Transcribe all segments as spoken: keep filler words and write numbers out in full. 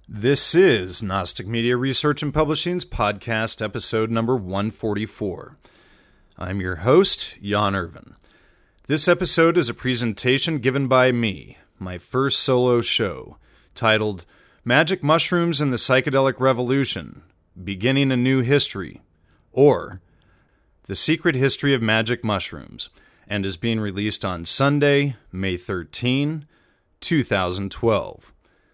This is Gnostic Media Research and Publishing's podcast episode number one forty-four. I'm your host, Jan Irvin. This episode is a presentation given by me, my first solo show, titled Magic Mushrooms and the Psychedelic Revolution, Beginning a New History, or The Secret History of Magic Mushrooms, and is being released on Sunday, May thirteenth, two thousand twelve.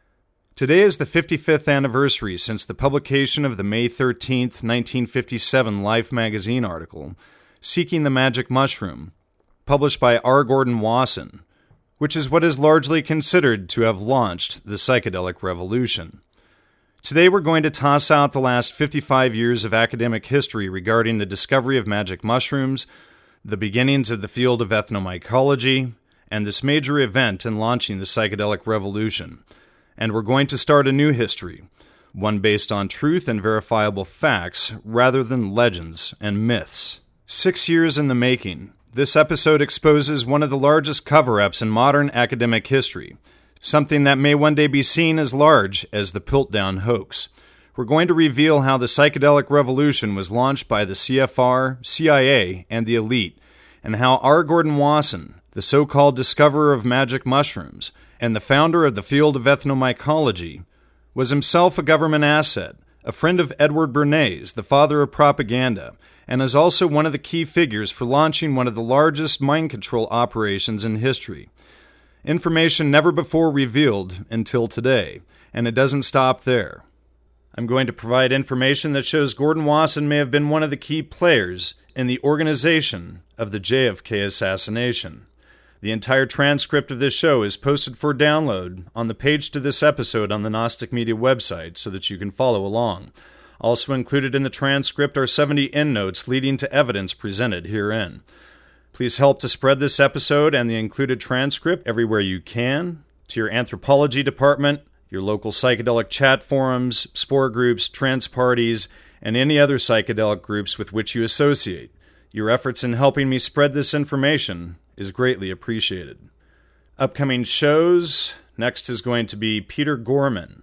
Today is the fifty-fifth anniversary since the publication of the May thirteenth, nineteen fifty-seven Life magazine article, Seeking the Magic Mushroom, published by R. Gordon Wasson, which is what is largely considered to have launched the psychedelic revolution. Today we're going to toss out the last fifty-five years of academic history regarding the discovery of magic mushrooms, the beginnings of the field of ethnomycology, and this major event in launching the psychedelic revolution. And we're going to start a new history, one based on truth and verifiable facts rather than legends and myths. Six years in the making, this episode exposes one of the largest cover-ups in modern academic history, something that may one day be seen as large as the Piltdown hoax. We're going to reveal how the psychedelic revolution was launched by the C F R, C I A, and the elite, and how R. Gordon Wasson, the so-called discoverer of magic mushrooms, and the founder of the field of ethnomycology, was himself a government asset, a friend of Edward Bernays, the father of propaganda, and is also one of the key figures for launching one of the largest mind control operations in history. Information never before revealed until today, and it doesn't stop there. I'm going to provide information that shows Gordon Wasson may have been one of the key players in the organization of the J F K assassination. The entire transcript of this show is posted for download on the page to this episode on the Gnostic Media website so that you can follow along. Also included in the transcript are seventy endnotes leading to evidence presented herein. Please help to spread this episode and the included transcript everywhere you can, to your anthropology department, your local psychedelic chat forums, spore groups, trance parties, and any other psychedelic groups with which you associate. Your efforts in helping me spread this information is greatly appreciated. Upcoming shows, next is going to be Peter Gorman.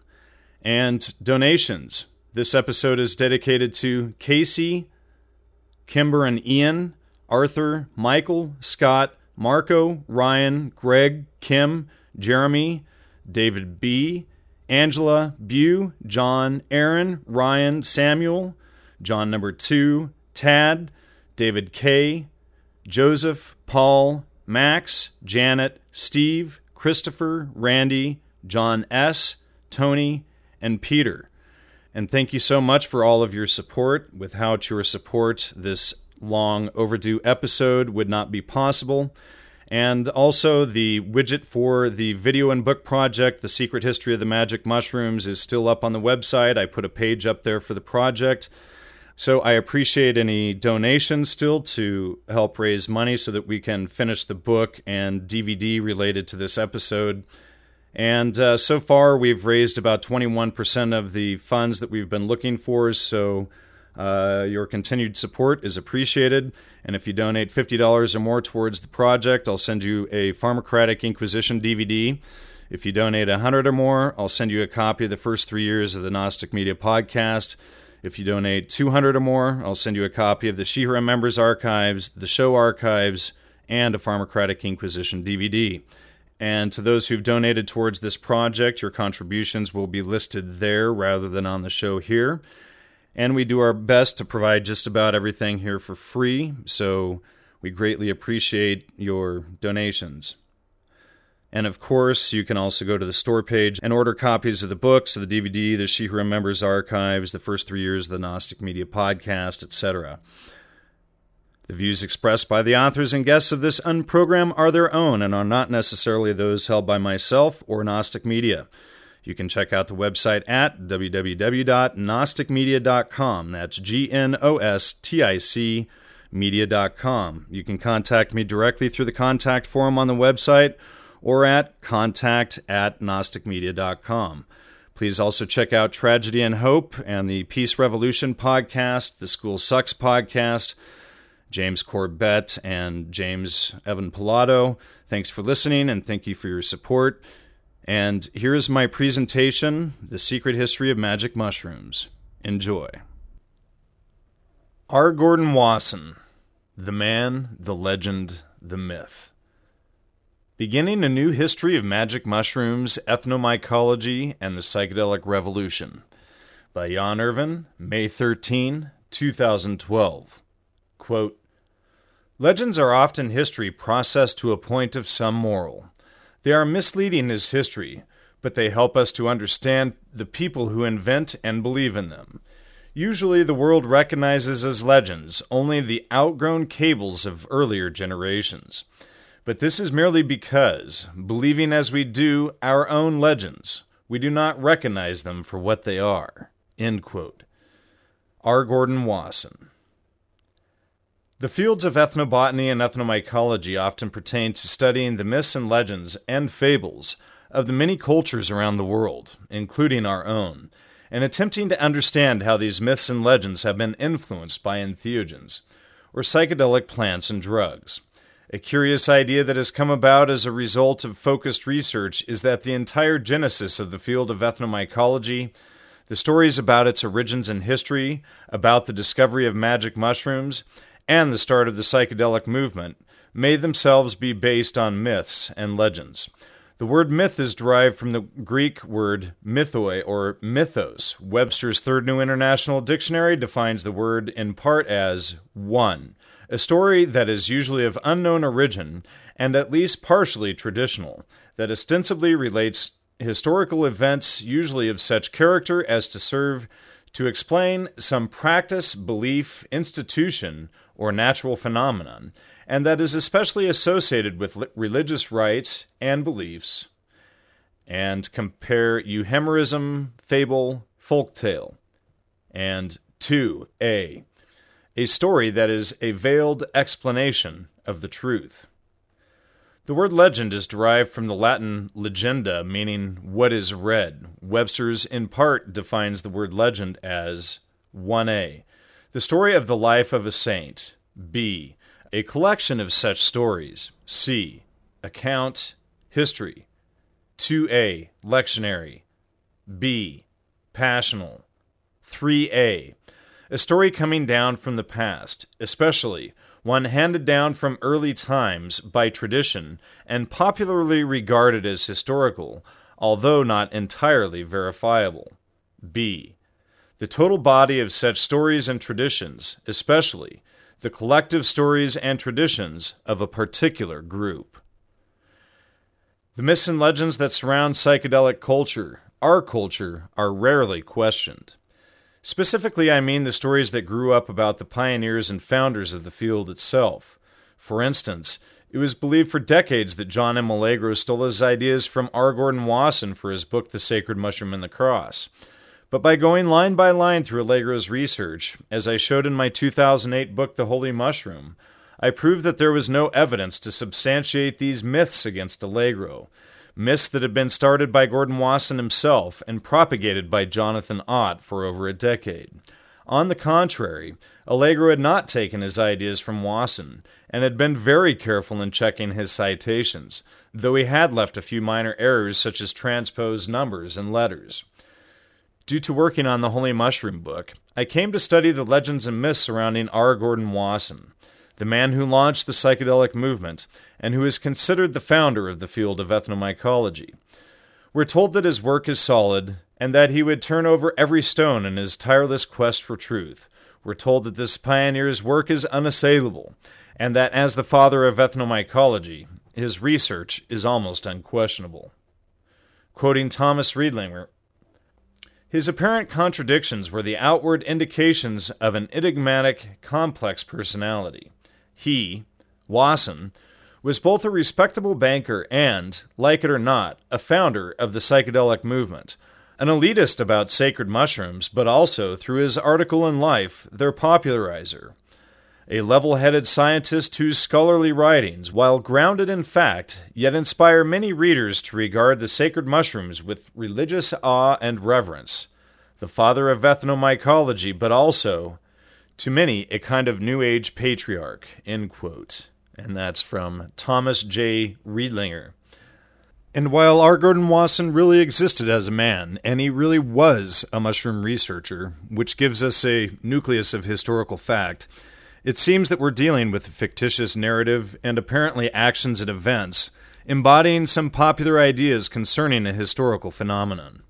And donations. This episode is dedicated to Casey, Kimber and Ian, Arthur, Michael, Scott, Marco, Ryan, Greg, Kim, Jeremy, David B., Angela, Bew, John, Aaron, Ryan, Samuel, John number two, Tad, David K., Joseph, Paul, Max, Janet, Steve, Christopher, Randy, John S., Tony, and Peter. And thank you so much for all of your support. Without your support, this long overdue episode would not be possible. And also, the widget for the video and book project, The Secret History of the Magic Mushrooms, is still up on the website. I put a page up there for the project. So I appreciate any donations still to help raise money so that we can finish the book and D V D related to this episode. And uh, so far, we've raised about twenty-one percent of the funds that we've been looking for, so uh, your continued support is appreciated. And if you donate fifty dollars or more towards the project, I'll send you a Pharmacratic Inquisition D V D. If you donate one hundred dollars or more, I'll send you a copy of the first three years of the Gnostic Media podcast. If you donate two hundred dollars or more, I'll send you a copy of the She-Ra Members Archives, the show archives, and a Pharmacratic Inquisition D V D. And to those who've donated towards this project, your contributions will be listed there rather than on the show here. And we do our best to provide just about everything here for free, so we greatly appreciate your donations. And of course, you can also go to the store page and order copies of the books, of the D V D, the She-Ra Members Archives, the first three years of the Gnostic Media podcast, et cetera. The views expressed by the authors and guests of this unprogram are their own and are not necessarily those held by myself or Gnostic Media. You can check out the website at w w w dot gnostic media dot com. That's G N O S T I C media dot com. You can contact me directly through the contact form on the website or at contact at gnostic media dot com. Please also check out Tragedy and Hope and the Peace Revolution podcast, the School Sucks podcast, James Corbett and James Evan Pilato. Thanks for listening and thank you for your support. And here is my presentation, The Secret History of Magic Mushrooms. Enjoy. R. Gordon Wasson, the man, the legend, the myth. Beginning a new history of magic mushrooms, ethnomycology, and the psychedelic revolution. By Jan Irvin, May thirteenth, two thousand twelve. Quote, legends are often history processed to a point of some moral. They are misleading as history, but they help us to understand the people who invent and believe in them. Usually the world recognizes as legends only the outgrown cables of earlier generations. But this is merely because, believing as we do our own legends, we do not recognize them for what they are. End quote. R. Gordon Wasson. The fields of ethnobotany and ethnomycology often pertain to studying the myths and legends and fables of the many cultures around the world, including our own, and attempting to understand how these myths and legends have been influenced by entheogens, or psychedelic plants and drugs. A curious idea that has come about as a result of focused research is that the entire genesis of the field of ethnomycology, the stories about its origins and history, about the discovery of magic mushrooms, and the start of the psychedelic movement, may themselves be based on myths and legends. The word myth is derived from the Greek word mythoi, or mythos. Webster's Third New International Dictionary defines the word in part as one, a story that is usually of unknown origin and at least partially traditional, that ostensibly relates historical events, usually of such character as to serve to explain some practice, belief, institution, or natural phenomenon, and that is especially associated with religious rites and beliefs, and compare euhemerism, fable, folktale. And two, A, a story that is a veiled explanation of the truth. The word legend is derived from the Latin legenda, meaning what is read. Webster's in part defines the word legend as one A, the story of the life of a saint. B, a collection of such stories. C, account, history. two A, lectionary. B, passional. three A, a story coming down from the past, especially one handed down from early times by tradition and popularly regarded as historical, although not entirely verifiable. B, the total body of such stories and traditions, especially the collective stories and traditions of a particular group. The myths and legends that surround psychedelic culture, our culture, are rarely questioned. Specifically, I mean the stories that grew up about the pioneers and founders of the field itself. For instance, it was believed for decades that John M. Allegro stole his ideas from R. Gordon Wasson for his book The Sacred Mushroom and the Cross. But by going line by line through Allegro's research, as I showed in my two thousand eight book The Holy Mushroom, I proved that there was no evidence to substantiate these myths against Allegro, myths that had been started by Gordon Wasson himself and propagated by Jonathan Ott for over a decade. On the contrary, Allegro had not taken his ideas from Wasson and had been very careful in checking his citations, though he had left a few minor errors such as transposed numbers and letters. Due to working on the Holy Mushroom book, I came to study the legends and myths surrounding R. Gordon Wasson, the man who launched the psychedelic movement and who is considered the founder of the field of ethnomycology. We're told that his work is solid and that he would turn over every stone in his tireless quest for truth. We're told that this pioneer's work is unassailable and that as the father of ethnomycology, his research is almost unquestionable. Quoting Thomas Riedlinger, his apparent contradictions were the outward indications of an enigmatic, complex personality. He, Wasson, was both a respectable banker and, like it or not, a founder of the psychedelic movement, an elitist about sacred mushrooms, but also, through his article in Life, their popularizer. A level-headed scientist whose scholarly writings, while grounded in fact, yet inspire many readers to regard the sacred mushrooms with religious awe and reverence. The father of ethnomycology, but also, to many, a kind of New Age patriarch, end quote. And that's from Thomas J. Riedlinger. And while R. Gordon Wasson really existed as a man, and he really was a mushroom researcher, which gives us a nucleus of historical fact, it seems that we're dealing with a fictitious narrative and apparently actions and events embodying some popular ideas concerning a historical phenomenon.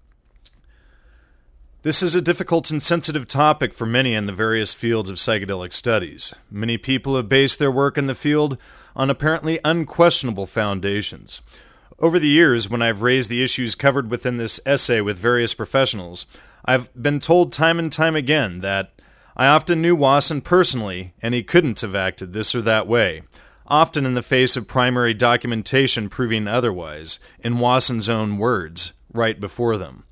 This is a difficult and sensitive topic for many in the various fields of psychedelic studies. Many people have based their work in the field on apparently unquestionable foundations. Over the years, when I've raised the issues covered within this essay with various professionals, I've been told time and time again that I often knew Wasson personally, and he couldn't have acted this or that way, often in the face of primary documentation proving otherwise, in Wasson's own words, right before them.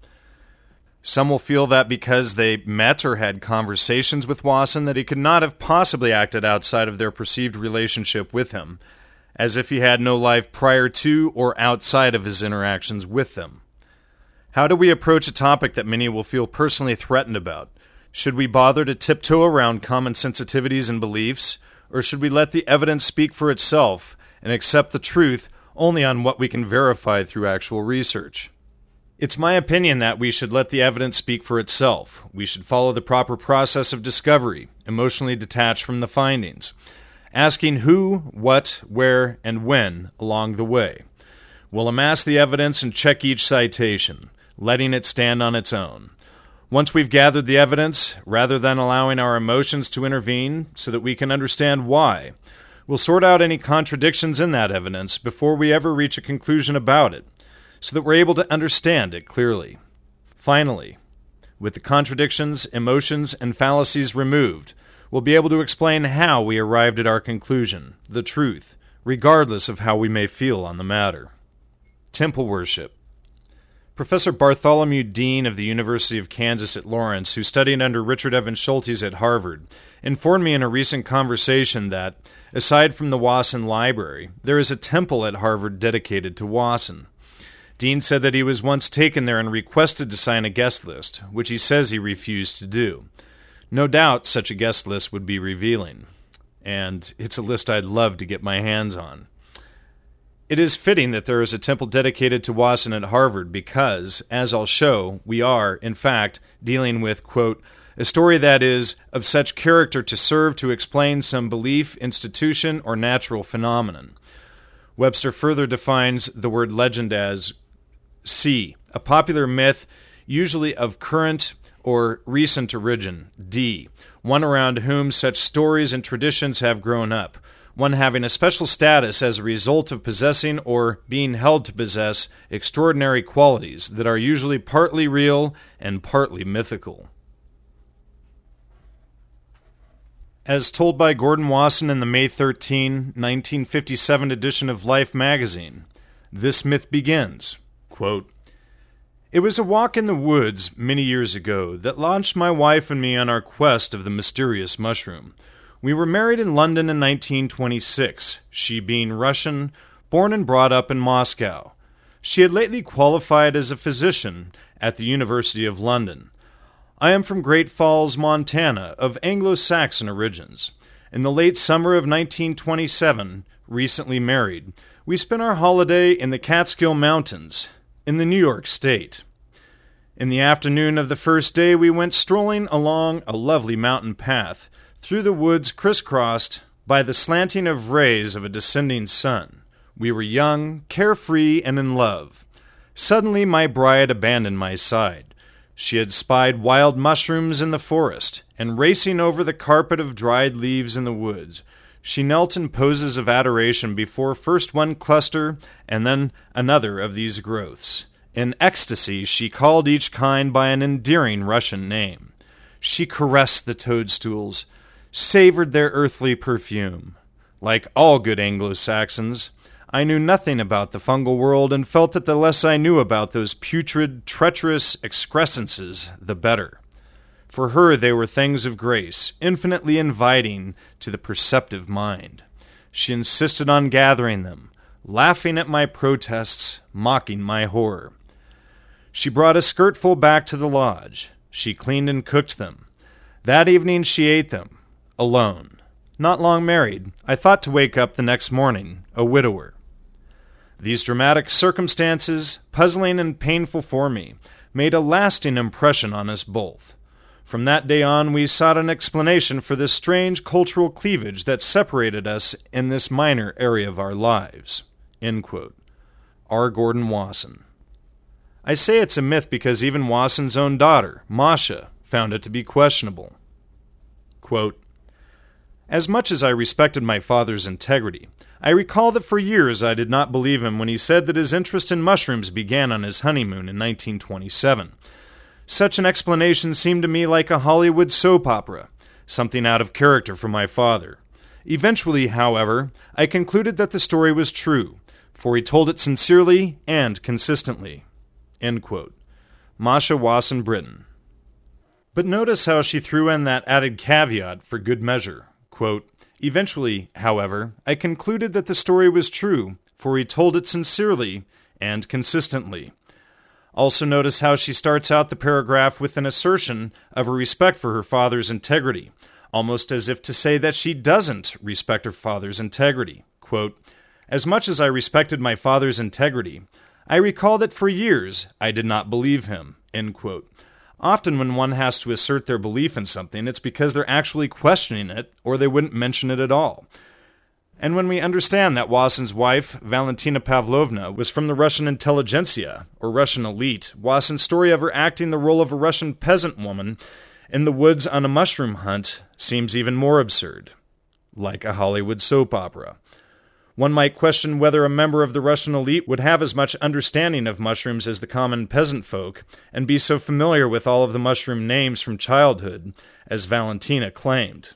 Some will feel that because they met or had conversations with Wasson that he could not have possibly acted outside of their perceived relationship with him, as if he had no life prior to or outside of his interactions with them. How do we approach a topic that many will feel personally threatened about? Should we bother to tiptoe around common sensitivities and beliefs, or should we let the evidence speak for itself and accept the truth only on what we can verify through actual research? It's my opinion that we should let the evidence speak for itself. We should follow the proper process of discovery, emotionally detached from the findings, asking who, what, where, and when along the way. We'll amass the evidence and check each citation, letting it stand on its own. Once we've gathered the evidence, rather than allowing our emotions to intervene so that we can understand why, we'll sort out any contradictions in that evidence before we ever reach a conclusion about it, so that we're able to understand it clearly. Finally, with the contradictions, emotions, and fallacies removed, we'll be able to explain how we arrived at our conclusion, the truth, regardless of how we may feel on the matter. Temple worship. Professor Bartholomew Dean of the University of Kansas at Lawrence, who studied under Richard Evans Schultes at Harvard, informed me in a recent conversation that, aside from the Wasson Library, there is a temple at Harvard dedicated to Wasson. Dean said that he was once taken there and requested to sign a guest list, which he says he refused to do. No doubt such a guest list would be revealing, and it's a list I'd love to get my hands on. It is fitting that there is a temple dedicated to Wasson at Harvard because, as I'll show, we are, in fact, dealing with, quote, a story that is of such character to serve to explain some belief, institution, or natural phenomenon. Webster further defines the word legend as C, a popular myth, usually of current or recent origin, D, one around whom such stories and traditions have grown up, one having a special status as a result of possessing or being held to possess extraordinary qualities that are usually partly real and partly mythical. As told by Gordon Wasson in the May thirteenth, nineteen fifty-seven edition of Life magazine, this myth begins, quote, "It was a walk in the woods many years ago that launched my wife and me on our quest of the mysterious mushroom. We were married in London in nineteen twenty-six, she being Russian, born and brought up in Moscow. She had lately qualified as a physician at the University of London. I am from Great Falls, Montana, of Anglo-Saxon origins. In the late summer of nineteen twenty-seven, recently married, we spent our holiday in the Catskill Mountains, in the New York State. In the afternoon of the first day, we went strolling along a lovely mountain path, through the woods crisscrossed by the slanting of rays of a descending sun. We were young, carefree, and in love. Suddenly my bride abandoned my side. She had spied wild mushrooms in the forest, and racing over the carpet of dried leaves in the woods, she knelt in poses of adoration before first one cluster and then another of these growths. In ecstasy she called each kind by an endearing Russian name. She caressed the toadstools, savored their earthly perfume. Like all good Anglo-Saxons, I knew nothing about the fungal world and felt that the less I knew about those putrid, treacherous excrescences, the better. For her they were things of grace, infinitely inviting to the perceptive mind. She insisted on gathering them, laughing at my protests, mocking my horror. She brought a skirtful back to the lodge. She cleaned and cooked them. That evening she ate them, alone. Not long married, I thought to wake up the next morning, a widower. These dramatic circumstances, puzzling and painful for me, made a lasting impression on us both. From that day on, we sought an explanation for this strange cultural cleavage that separated us in this minor area of our lives." End quote. R. Gordon Wasson. I say it's a myth because even Wasson's own daughter, Masha, found it to be questionable. Quote, "As much as I respected my father's integrity, I recall that for years I did not believe him when he said that his interest in mushrooms began on his honeymoon in nineteen twenty-seven. Such an explanation seemed to me like a Hollywood soap opera, something out of character for my father. Eventually, however, I concluded that the story was true, for he told it sincerely and consistently." End quote. Masha Wasson Britton. But notice how she threw in that added caveat for good measure. Quote, "Eventually, however, I concluded that the story was true, for he told it sincerely and consistently." Also notice how she starts out the paragraph with an assertion of a respect for her father's integrity, almost as if to say that she doesn't respect her father's integrity. Quote, "As much as I respected my father's integrity, I recall that for years I did not believe him." End quote. Often when one has to assert their belief in something, it's because they're actually questioning it, or they wouldn't mention it at all. And when we understand that Wasson's wife, Valentina Pavlovna, was from the Russian intelligentsia, or Russian elite, Wasson's story of her acting the role of a Russian peasant woman in the woods on a mushroom hunt seems even more absurd, like a Hollywood soap opera. One might question whether a member of the Russian elite would have as much understanding of mushrooms as the common peasant folk, and be so familiar with all of the mushroom names from childhood, as Valentina claimed.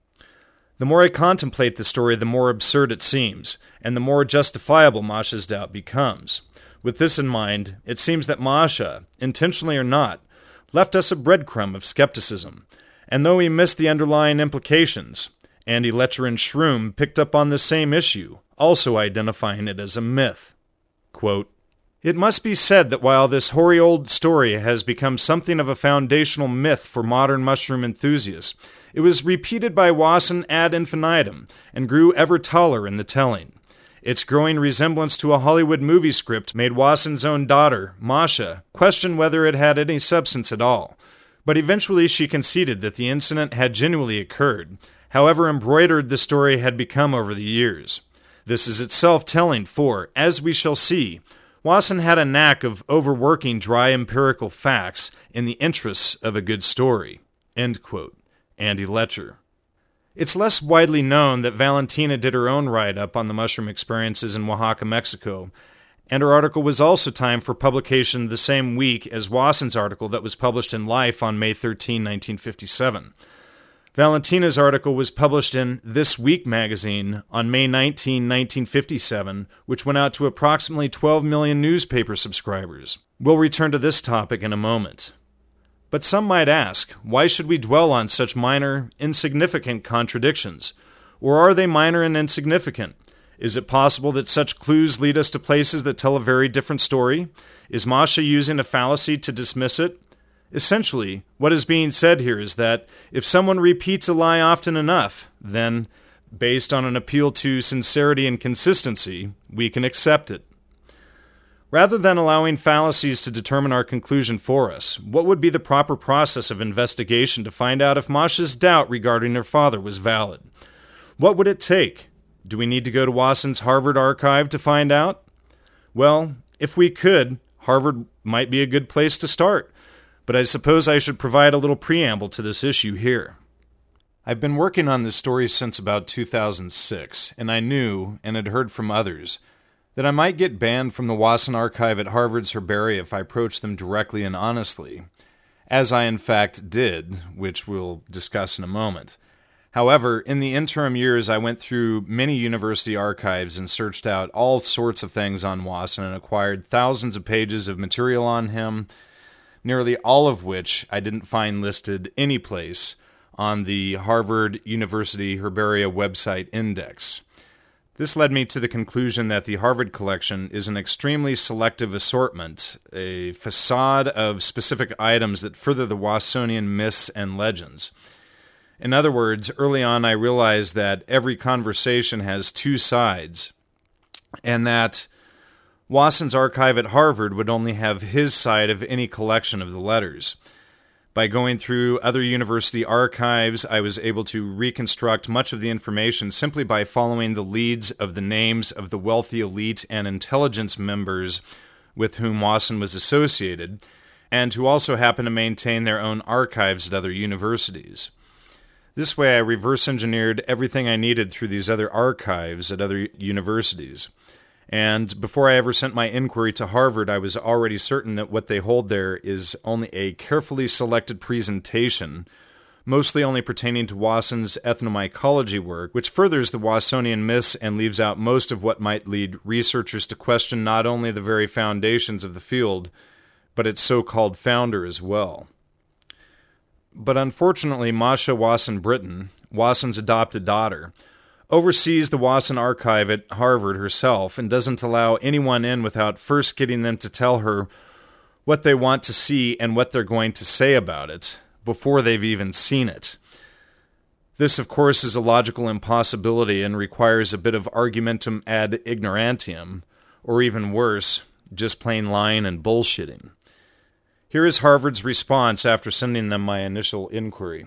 The more I contemplate the story, the more absurd it seems, and the more justifiable Masha's doubt becomes. With this in mind, it seems that Masha, intentionally or not, left us a breadcrumb of skepticism, and though we missed the underlying implications, Andy Letcher and Shroom picked up on the same issue, also identifying it as a myth. Quote, "It must be said that while this hoary old story has become something of a foundational myth for modern mushroom enthusiasts, it was repeated by Wasson ad infinitum and grew ever taller in the telling. Its growing resemblance to a Hollywood movie script made Wasson's own daughter, Masha, question whether it had any substance at all. But eventually she conceded that the incident had genuinely occurred, however embroidered the story had become over the years. This is itself telling, for, as we shall see, Wasson had a knack of overworking dry empirical facts in the interests of a good story." End quote. Andy Letcher. It's less widely known that Valentina did her own write-up on the mushroom experiences in Oaxaca, Mexico, and her article was also timed for publication the same week as Wasson's article that was published in Life on May thirteenth, nineteen fifty-seven. Valentina's article was published in This Week magazine on May nineteenth, nineteen fifty-seven, which went out to approximately twelve million newspaper subscribers. We'll return to this topic in a moment. But some might ask, why should we dwell on such minor, insignificant contradictions? Or are they minor and insignificant? Is it possible that such clues lead us to places that tell a very different story? Is Masha using a fallacy to dismiss it? Essentially, what is being said here is that if someone repeats a lie often enough, then, based on an appeal to sincerity and consistency, we can accept it. Rather than allowing fallacies to determine our conclusion for us, what would be the proper process of investigation to find out if Masha's doubt regarding her father was valid? What would it take? Do we need to go to Wasson's Harvard archive to find out? Well, if we could, Harvard might be a good place to start. But I suppose I should provide a little preamble to this issue here. I've been working on this story since about two thousand six, and I knew, and had heard from others, that I might get banned from the Wasson Archive at Harvard's herbaria if I approached them directly and honestly, as I in fact did, which we'll discuss in a moment. However, in the interim years, I went through many university archives and searched out all sorts of things on Wasson and acquired thousands of pages of material on him, nearly all of which I didn't find listed anyplace on the Harvard University Herbaria website index. This led me to the conclusion that the Harvard collection is an extremely selective assortment, a facade of specific items that further the Wassonian myths and legends. In other words, early on I realized that every conversation has two sides, and that Wasson's archive at Harvard would only have his side of any collection of the letters. By going through other university archives, I was able to reconstruct much of the information simply by following the leads of the names of the wealthy elite and intelligence members with whom Wasson was associated, and who also happen to maintain their own archives at other universities. This way I reverse engineered everything I needed through these other archives at other universities. And before I ever sent my inquiry to Harvard, I was already certain that what they hold there is only a carefully selected presentation, mostly only pertaining to Wasson's ethnomycology work, which furthers the Wassonian myths and leaves out most of what might lead researchers to question not only the very foundations of the field, but its so-called founder as well. But unfortunately, Masha Wasson-Britton, Wasson's adopted daughter, oversees the Wasson archive at Harvard herself and doesn't allow anyone in without first getting them to tell her what they want to see and what they're going to say about it before they've even seen it. This, of course, is a logical impossibility and requires a bit of argumentum ad ignorantium, or even worse, just plain lying and bullshitting. Here is Harvard's response after sending them my initial inquiry.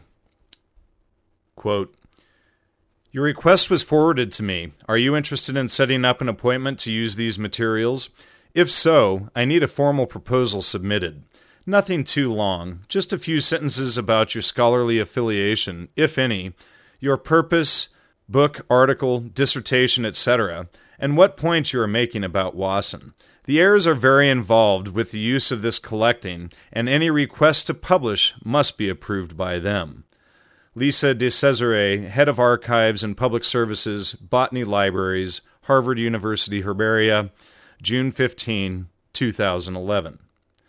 Quote, "Your request was forwarded to me. Are you interested in setting up an appointment to use these materials? If so, I need a formal proposal submitted. Nothing too long, just a few sentences about your scholarly affiliation, if any, your purpose, book, article, dissertation, et cetera, and what points you are making about Wasson. The heirs are very involved with the use of this collecting, and any request to publish must be approved by them. Lisa de Cesare, Head of Archives and Public Services, Botany Libraries, Harvard University Herbaria, June fifteenth, two thousand eleven.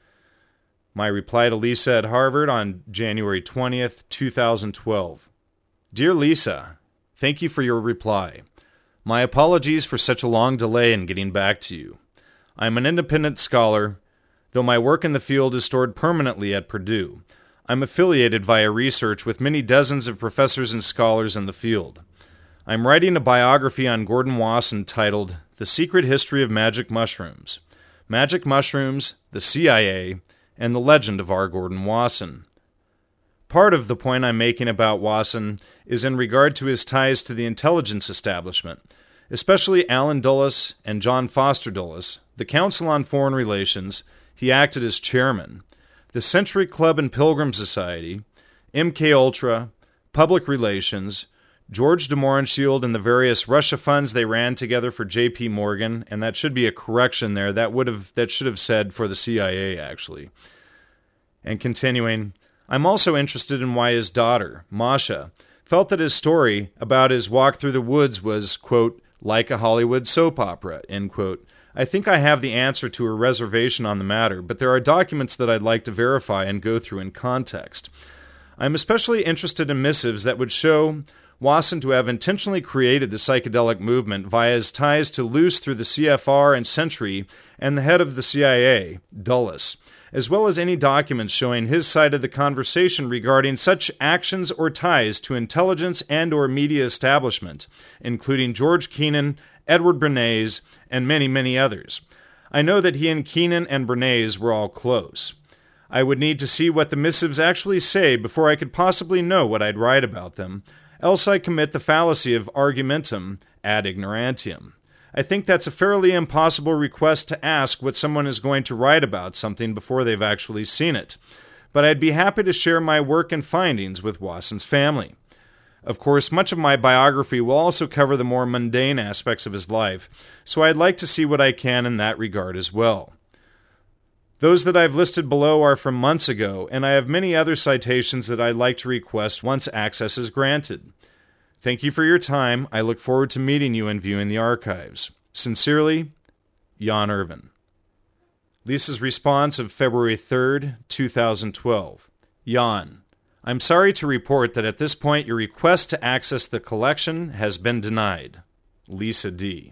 My reply to Lisa at Harvard on January twentieth, two thousand twelve. Dear Lisa, thank you for your reply. My apologies for such a long delay in getting back to you. I am an independent scholar, though my work in the field is stored permanently at Purdue. I'm affiliated via research with many dozens of professors and scholars in the field. I'm writing a biography on Gordon Wasson titled The Secret History of Magic Mushrooms, Magic Mushrooms, the C I A, and the Legend of R. Gordon Wasson. Part of the point I'm making about Wasson is in regard to his ties to the intelligence establishment, especially Allen Dulles and John Foster Dulles, the Council on Foreign Relations. He acted as chairman, the Century Club and Pilgrim Society, M K Ultra, Public Relations, George de Mohrenschildt and the various Russia funds they ran together for J P Morgan, and that should be a correction there. That would have that should have said for the C I A, actually. And continuing, I'm also interested in why his daughter, Masha, felt that his story about his walk through the woods was, quote, like a Hollywood soap opera, end quote. I think I have the answer to her reservation on the matter, but there are documents that I'd like to verify and go through in context. I'm especially interested in missives that would show Wasson to have intentionally created the psychedelic movement via his ties to Luce through the C F R and Century and the head of the C I A, Dulles, as well as any documents showing his side of the conversation regarding such actions or ties to intelligence and or media establishment, including George Kennan, Edward Bernays, and many, many others. I know that he and Kennan and Bernays were all close. I would need to see what the missives actually say before I could possibly know what I'd write about them, else I commit the fallacy of argumentum ad ignorantium. I think that's a fairly impossible request to ask what someone is going to write about something before they've actually seen it, but I'd be happy to share my work and findings with Wasson's family. Of course, much of my biography will also cover the more mundane aspects of his life, so I'd like to see what I can in that regard as well. Those that I've listed below are from months ago, and I have many other citations that I'd like to request once access is granted. Thank you for your time. I look forward to meeting you and viewing the archives. Sincerely, Jan Irvin. Lisa's response of February third, two thousand twelve. Jan, I'm sorry to report that at this point your request to access the collection has been denied. Lisa D.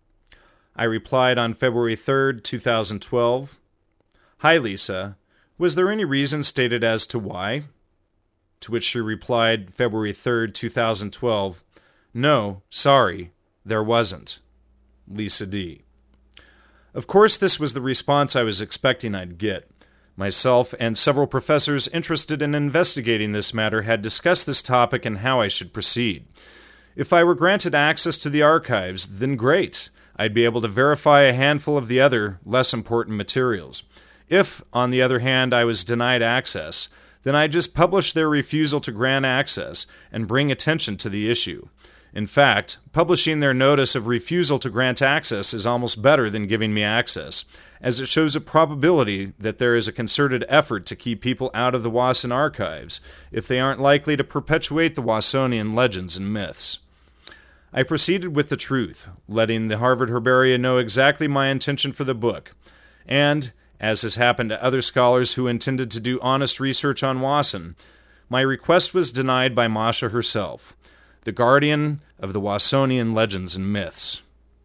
I replied on February third, two thousand twelve. Hi, Lisa. Was there any reason stated as to why? To which she replied February third, two thousand twelve. No, sorry, there wasn't. Lisa D. Of course, this was the response I was expecting I'd get. Myself and several professors interested in investigating this matter had discussed this topic and how I should proceed. If I were granted access to the archives, then great. I'd be able to verify a handful of the other, less important materials. If, on the other hand, I was denied access, then I'd just publish their refusal to grant access and bring attention to the issue. In fact, publishing their notice of refusal to grant access is almost better than giving me access, as it shows a probability that there is a concerted effort to keep people out of the Wasson archives if they aren't likely to perpetuate the Wassonian legends and myths. I proceeded with the truth, letting the Harvard Herbaria know exactly my intention for the book, and, as has happened to other scholars who intended to do honest research on Wasson, my request was denied by Masha herself, the guardian of the Wassonian legends and myths.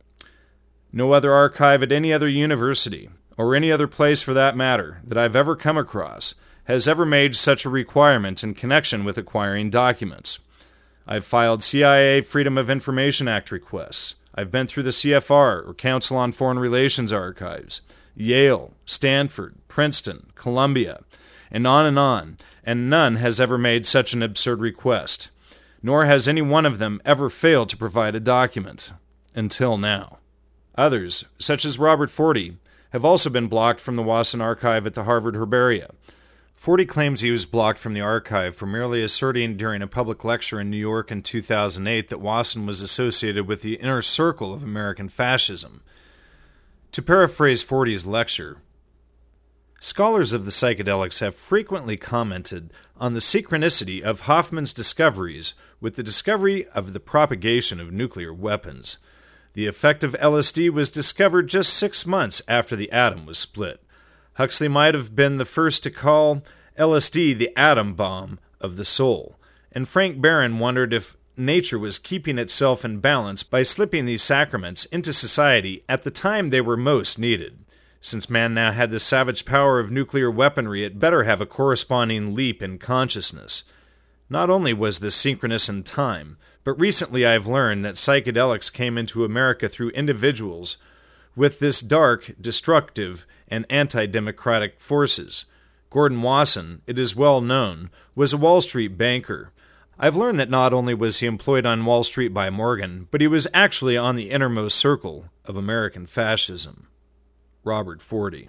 No other archive at any other university, or any other place for that matter, that I've ever come across, has ever made such a requirement in connection with acquiring documents. I've filed C I A Freedom of Information Act requests. I've been through the C F R, or Council on Foreign Relations archives, Yale, Stanford, Princeton, Columbia, and on and on, and none has ever made such an absurd request, nor has any one of them ever failed to provide a document, until now. Others, such as Robert Forty, have also been blocked from the Wasson archive at the Harvard Herbaria. Forty claims he was blocked from the archive for merely asserting during a public lecture in New York in two thousand eight that Wasson was associated with the inner circle of American fascism. To paraphrase Forty's lecture, scholars of the psychedelics have frequently commented on the synchronicity of Hoffman's discoveries with the discovery of the propagation of nuclear weapons. The effect of L S D was discovered just six months after the atom was split. Huxley might have been the first to call L S D the atom bomb of the soul, and Frank Barron wondered if nature was keeping itself in balance by slipping these sacraments into society at the time they were most needed. Since man now had the savage power of nuclear weaponry, it better have a corresponding leap in consciousness. Not only was this synchronous in time, but recently I have learned that psychedelics came into America through individuals with this dark, destructive, and anti-democratic forces. Gordon Wasson, it is well known, was a Wall Street banker. I've learned that not only was he employed on Wall Street by Morgan, but he was actually on the innermost circle of American fascism. Robert Forty.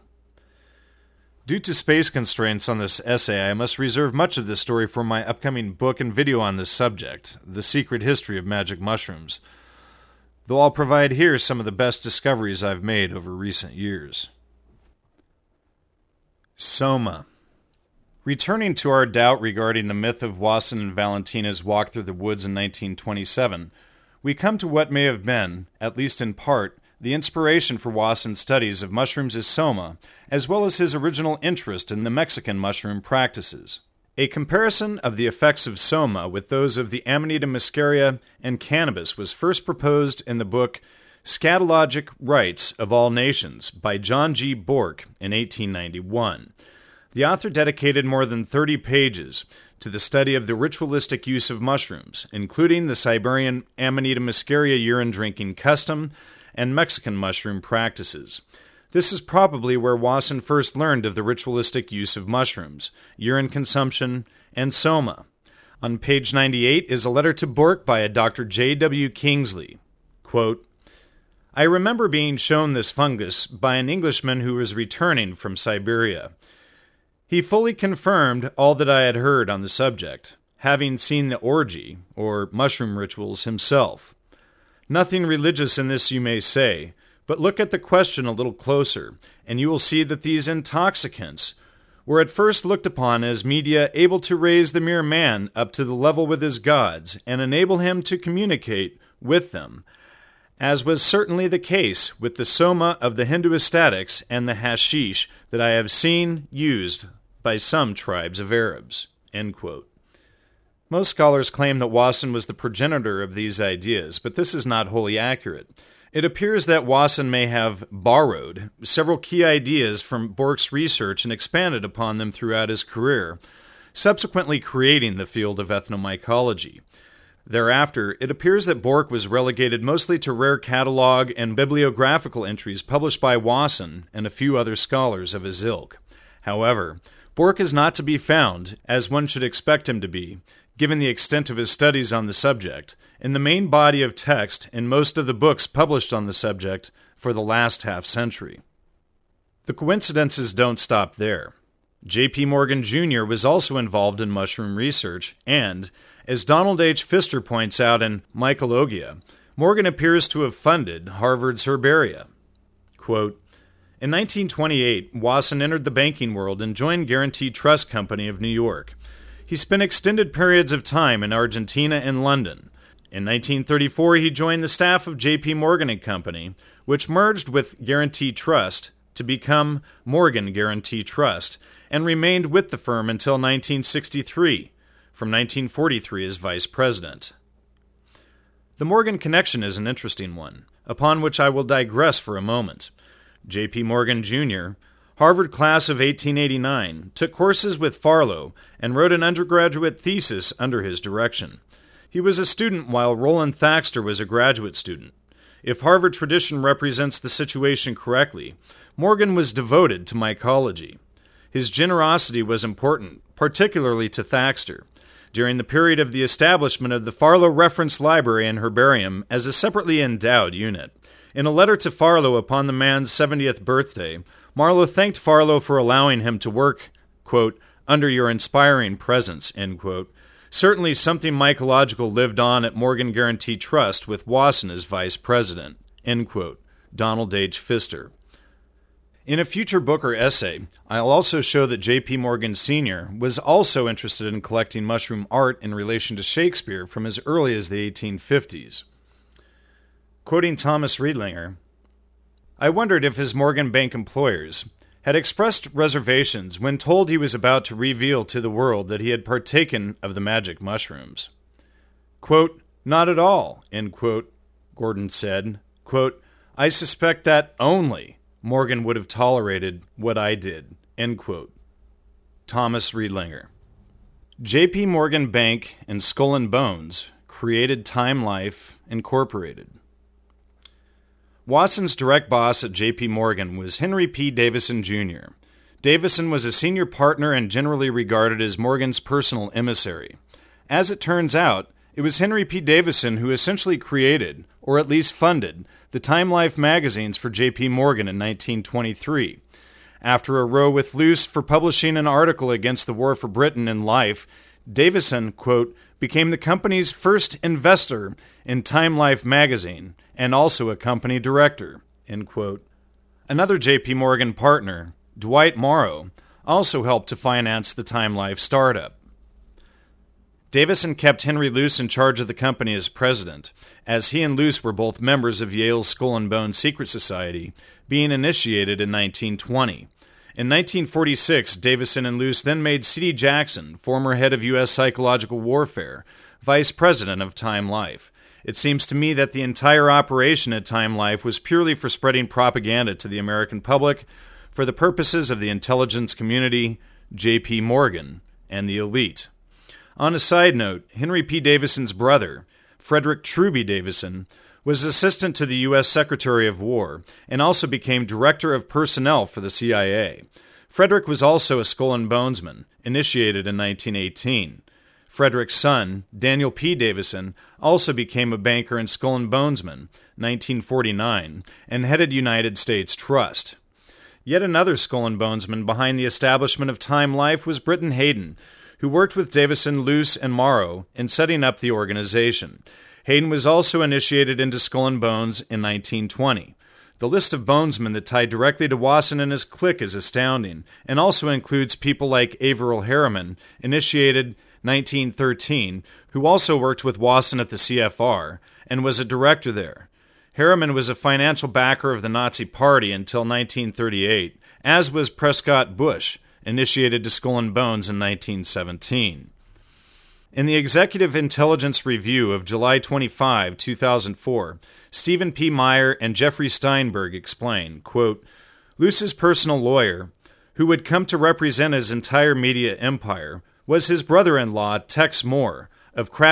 Due to space constraints on this essay, I must reserve much of this story for my upcoming book and video on this subject, The Secret History of Magic Mushrooms, though I'll provide here some of the best discoveries I've made over recent years. Soma. Returning to our doubt regarding the myth of Wasson and Valentina's walk through the woods in nineteen twenty-seven, we come to what may have been, at least in part, the inspiration for Wasson's studies of mushrooms as soma, as well as his original interest in the Mexican mushroom practices. A comparison of the effects of soma with those of the Amanita muscaria and cannabis was first proposed in the book Scatologic Rites of All Nations by John G. Bork in eighteen ninety-one. The author dedicated more than thirty pages to the study of the ritualistic use of mushrooms, including the Siberian Amanita muscaria urine-drinking custom and Mexican mushroom practices. This is probably where Wasson first learned of the ritualistic use of mushrooms, urine consumption, and soma. On page ninety-eight is a letter to Bork by a Doctor J W Kingsley. Quote, I remember being shown this fungus by an Englishman who was returning from Siberia. He fully confirmed all that I had heard on the subject, having seen the orgy, or mushroom rituals, himself. Nothing religious in this, you may say, but look at the question a little closer, and you will see that these intoxicants were at first looked upon as media able to raise the mere man up to the level with his gods and enable him to communicate with them, as was certainly the case with the soma of the Hindu ecstatics and the hashish that I have seen used by some tribes of Arabs. End quote. Most scholars claim that Wasson was the progenitor of these ideas, but this is not wholly accurate. It appears that Wasson may have borrowed several key ideas from Bork's research and expanded upon them throughout his career, subsequently creating the field of ethnomycology. Thereafter, it appears that Bork was relegated mostly to rare catalog and bibliographical entries published by Wasson and a few other scholars of his ilk. However, Bork is not to be found, as one should expect him to be, given the extent of his studies on the subject, in the main body of text in most of the books published on the subject for the last half-century. The coincidences don't stop there. J P. Morgan Junior was also involved in mushroom research, and, as Donald H. Pfister points out in Mycologia, Morgan appears to have funded Harvard's herbaria. Quote, in nineteen twenty-eight, Wasson entered the banking world and joined Guaranty Trust Company of New York. He spent extended periods of time in Argentina and London. In nineteen thirty-four, he joined the staff of J P. Morgan and Company, which merged with Guaranty Trust to become Morgan Guaranty Trust, and remained with the firm until nineteen sixty-three, from nineteen forty-three as vice president. The Morgan connection is an interesting one, upon which I will digress for a moment. J P. Morgan Junior, Harvard class of eighteen eighty-nine, took courses with Farlow and wrote an undergraduate thesis under his direction. He was a student while Roland Thaxter was a graduate student. If Harvard tradition represents the situation correctly, Morgan was devoted to mycology. His generosity was important, particularly to Thaxter, during the period of the establishment of the Farlow Reference Library and Herbarium as a separately endowed unit. In a letter to Farlow upon the man's seventieth birthday, Marlowe thanked Farlow for allowing him to work, quote, under your inspiring presence, end quote. Certainly something mycological lived on at Morgan Guaranty Trust with Wasson as vice president, end quote. Donald H. Pfister. In a future book or essay, I'll also show that J P. Morgan Senior was also interested in collecting mushroom art in relation to Shakespeare from as early as the eighteen fifties. Quoting Thomas Riedlinger, I wondered if his Morgan Bank employers had expressed reservations when told he was about to reveal to the world that he had partaken of the magic mushrooms. Quote, not at all, end quote, Gordon said. Quote, I suspect that only Morgan would have tolerated what I did, end quote. Thomas Riedlinger. J P. Morgan Bank and Skull and Bones created Time Life Incorporated. Wasson's direct boss at J P. Morgan was Henry P. Davison Junior Davison was a senior partner and generally regarded as Morgan's personal emissary. As it turns out, it was Henry P. Davison who essentially created, or at least funded, the Time Life magazines for J P. Morgan in nineteen twenty-three. After a row with Luce for publishing an article against the war for Britain in Life, Davison, quote, became the company's first investor in Time Life magazine and also a company director, end quote. Another J P. Morgan partner, Dwight Morrow, also helped to finance the Time Life startup. Davison kept Henry Luce in charge of the company as president, as he and Luce were both members of Yale's Skull and Bones Secret Society, being initiated in nineteen twenty. In nineteen forty-six, Davison and Luce then made C D Jackson, former head of U S Psychological Warfare, vice president of Time Life. It seems to me that the entire operation at Time Life was purely for spreading propaganda to the American public for the purposes of the intelligence community, J P. Morgan, and the elite. On a side note, Henry P. Davison's brother, Frederick Truby Davison, was assistant to the U S Secretary of War and also became director of personnel for the C I A. Frederick was also a Skull and Bonesman, initiated in nineteen eighteen. Frederick's son, Daniel P. Davison, also became a banker and Skull and Bonesman, nineteen forty-nine, and headed United States Trust. Yet another Skull and Bonesman behind the establishment of Time Life was Britton Hayden, who worked with Davison, Luce, and Morrow in setting up the organization. Hayden was also initiated into Skull and Bones in nineteen twenty. The list of bonesmen that tied directly to Wasson and his clique is astounding, and also includes people like Averill Harriman, initiated nineteen thirteen, who also worked with Wasson at the C F R, and was a director there. Harriman was a financial backer of the Nazi Party until nineteen thirty-eight, as was Prescott Bush, initiated to Skull and Bones in nineteen seventeen. In the Executive Intelligence Review of July twenty-fifth, two thousand four, Stephen P. Meyer and Jeffrey Steinberg explain, quote, Luce's personal lawyer, who would come to represent his entire media empire, was his brother-in-law Tex Moore of Cravath,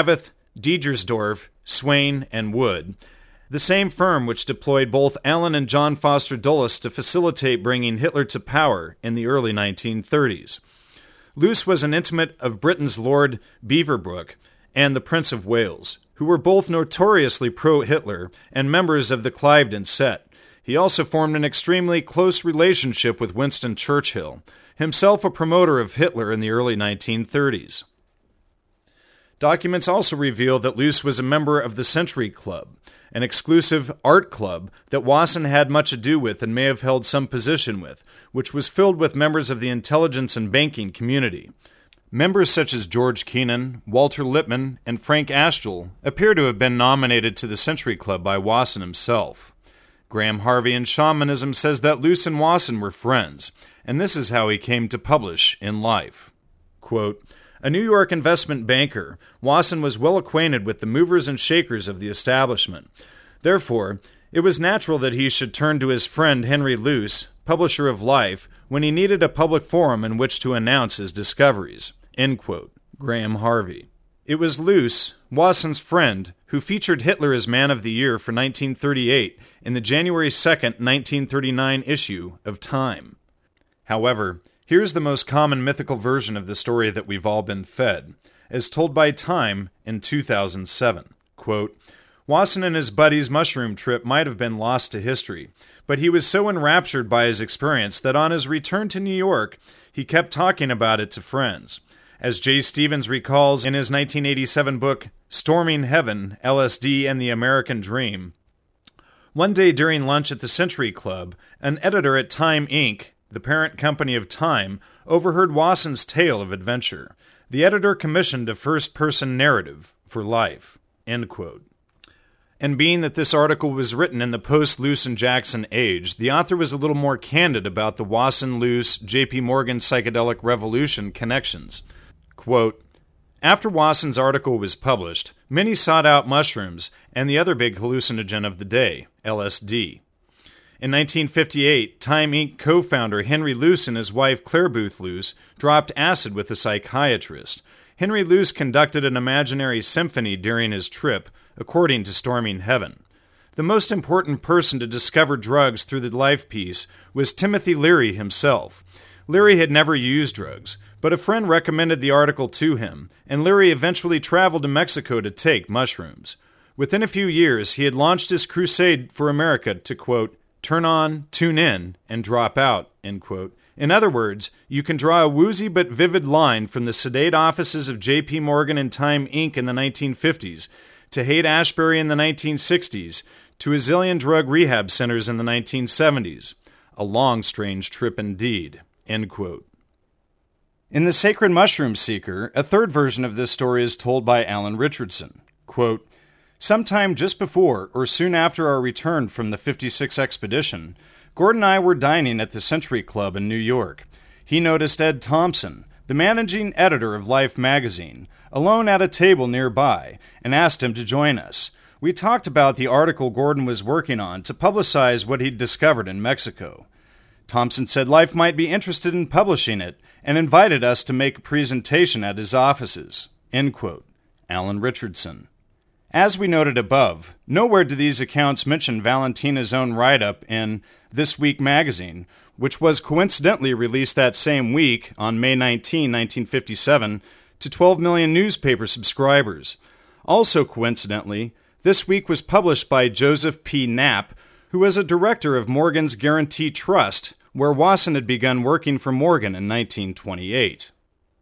Diegersdorf, Swain, and Wood, the same firm which deployed both Alan and John Foster Dulles to facilitate bringing Hitler to power in the early nineteen thirties. Luce was an intimate of Britain's Lord Beaverbrook and the Prince of Wales, who were both notoriously pro-Hitler and members of the Cliveden set. He also formed an extremely close relationship with Winston Churchill, himself a promoter of Hitler in the early nineteen thirties. Documents also reveal that Luce was a member of the Century Club, an exclusive art club that Wasson had much ado with and may have held some position with, which was filled with members of the intelligence and banking community. Members such as George Kennan, Walter Lippmann, and Frank Astiel appear to have been nominated to the Century Club by Wasson himself. Graham Harvey in Shamanism says that Luce and Wasson were friends, and this is how he came to publish in Life. Quote, a New York investment banker, Wasson was well acquainted with the movers and shakers of the establishment. Therefore, it was natural that he should turn to his friend Henry Luce, publisher of Life, when he needed a public forum in which to announce his discoveries. End quote. Graham Harvey. It was Luce, Wasson's friend, who featured Hitler as Man of the Year for nineteen thirty-eight in the January second, nineteen thirty-nine issue of Time. However, here's the most common mythical version of the story that we've all been fed, as told by Time in two thousand seven. Quote, Wasson and his buddy's mushroom trip might have been lost to history, but he was so enraptured by his experience that on his return to New York, he kept talking about it to friends. As Jay Stevens recalls in his nineteen eighty-seven book, Storming Heaven, L S D and the American Dream, one day during lunch at the Century Club, an editor at Time Incorporated, the parent company of Time, overheard Wasson's tale of adventure. The editor commissioned a first-person narrative for Life. End quote. And being that this article was written in the post-Luce and Jackson age, the author was a little more candid about the Wasson-Luce, J P. Morgan psychedelic revolution connections. Quote, after Wasson's article was published, many sought out mushrooms and the other big hallucinogen of the day, L S D. In nineteen fifty-eight, Time Incorporated co-founder Henry Luce and his wife Claire Booth Luce dropped acid with a psychiatrist. Henry Luce conducted an imaginary symphony during his trip, according to Storming Heaven. The most important person to discover drugs through the Life piece was Timothy Leary himself. Leary had never used drugs, but a friend recommended the article to him, and Leary eventually traveled to Mexico to take mushrooms. Within a few years, he had launched his crusade for America to, quote, turn on, tune in, and drop out, end quote. In other words, you can draw a woozy but vivid line from the sedate offices of J P. Morgan and Time Incorporated in the nineteen fifties, to Haight-Ashbury in the nineteen sixties, to a zillion drug rehab centers in the nineteen seventies. A long, strange trip indeed, end quote. In The Sacred Mushroom Seeker, a third version of this story is told by Alan Richardson. Quote, sometime just before or soon after our return from the fifty-six expedition, Gordon and I were dining at the Century Club in New York. He noticed Ed Thompson, the managing editor of Life magazine, alone at a table nearby, and asked him to join us. We talked about the article Gordon was working on to publicize what he'd discovered in Mexico. Thompson said Life might be interested in publishing it, and invited us to make a presentation at his offices. End quote. Alan Richardson. As we noted above, nowhere do these accounts mention Valentina's own write-up in This Week magazine, which was coincidentally released that same week, on May nineteenth, nineteen fifty-seven, to twelve million newspaper subscribers. Also coincidentally, This Week was published by Joseph P. Knapp, who was a director of Morgan's Guarantee Trust, where Wasson had begun working for Morgan in nineteen twenty-eight.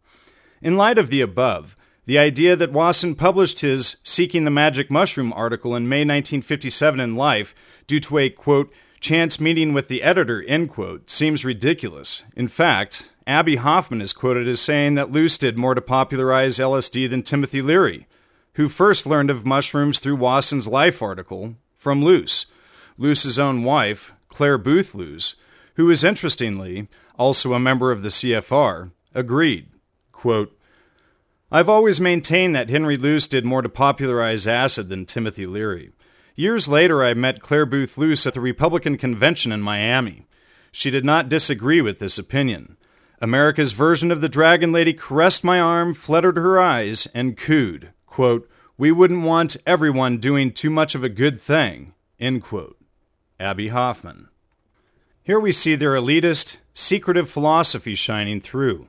In light of the above, the idea that Wasson published his Seeking the Magic Mushroom article in May nineteen fifty-seven in Life due to a, quote, chance meeting with the editor, end quote, seems ridiculous. In fact, Abby Hoffman is quoted as saying that Luce did more to popularize L S D than Timothy Leary, who first learned of mushrooms through Wasson's Life article from Luce. Luce's own wife, Claire Booth Luce, who is interestingly also a member of the C F R, agreed. Quote, I've always maintained that Henry Luce did more to popularize acid than Timothy Leary. Years later, I met Claire Booth Luce at the Republican convention in Miami. She did not disagree with this opinion. America's version of the Dragon Lady caressed my arm, fluttered her eyes, and cooed, quote, We wouldn't want everyone doing too much of a good thing, end quote. Abbie Hoffman. Here we see their elitist, secretive philosophy shining through.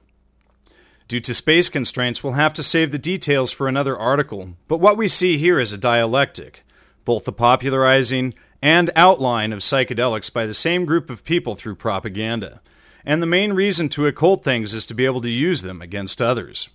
Due to space constraints, we'll have to save the details for another article, but what we see here is a dialectic, both the popularizing and outline of psychedelics by the same group of people through propaganda. And the main reason to occult things is to be able to use them against others.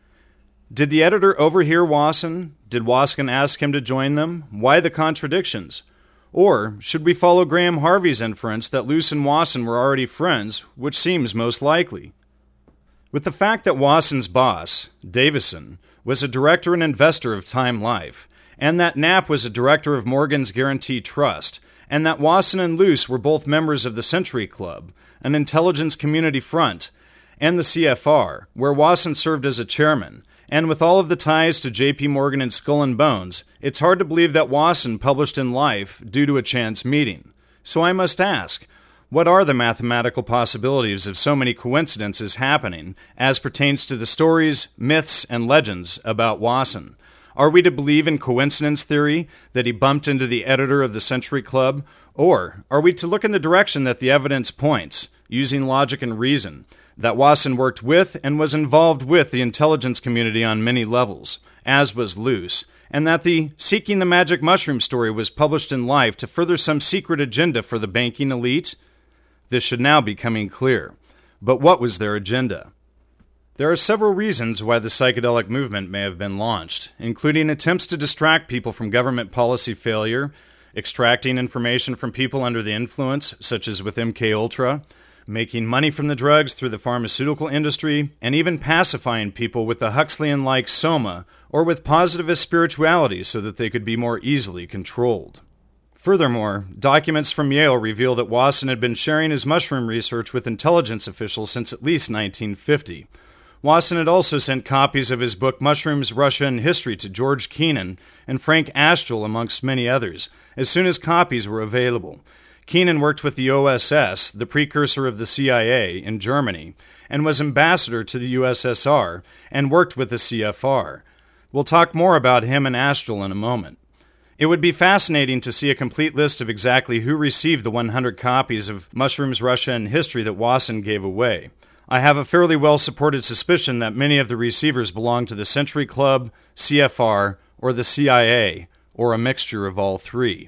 Did the editor overhear Wasson? Did Wasson ask him to join them? Why the contradictions? Or should we follow Graham Harvey's inference that Luce and Wasson were already friends, which seems most likely? With the fact that Wasson's boss, Davison, was a director and investor of Time Life, and that Knapp was a director of Morgan's Guarantee Trust, and that Wasson and Luce were both members of the Century Club, an intelligence community front, and the C F R, where Wasson served as a chairman, and with all of the ties to J P. Morgan and Skull and Bones, it's hard to believe that Wasson published in Life due to a chance meeting. So I must ask, what are the mathematical possibilities of so many coincidences happening as pertains to the stories, myths, and legends about Wasson? Are we to believe in coincidence theory, that he bumped into the editor of the Century Club? Or are we to look in the direction that the evidence points, using logic and reason, that Wasson worked with and was involved with the intelligence community on many levels, as was Luce, and that the Seeking the Magic Mushroom story was published in Life to further some secret agenda for the banking elite? This should now be coming clear. But what was their agenda? There are several reasons why the psychedelic movement may have been launched, including attempts to distract people from government policy failure, extracting information from people under the influence, such as with M K Ultra, making money from the drugs through the pharmaceutical industry, and even pacifying people with the Huxleyan-like soma or with positivist spirituality so that they could be more easily controlled. Furthermore, documents from Yale reveal that Wasson had been sharing his mushroom research with intelligence officials since at least nineteen fifty. Wasson had also sent copies of his book Mushrooms, Russia, and History to George Kennan and Frank Astiel, amongst many others, as soon as copies were available. Kennan worked with the O S S, the precursor of the C I A, in Germany, and was ambassador to the U S S R, and worked with the C F R. We'll talk more about him and Astiel in a moment. It would be fascinating to see a complete list of exactly who received the one hundred copies of Mushrooms, Russia, and History that Wasson gave away. I have a fairly well-supported suspicion that many of the receivers belonged to the Century Club, C F R, or the C I A, or a mixture of all three.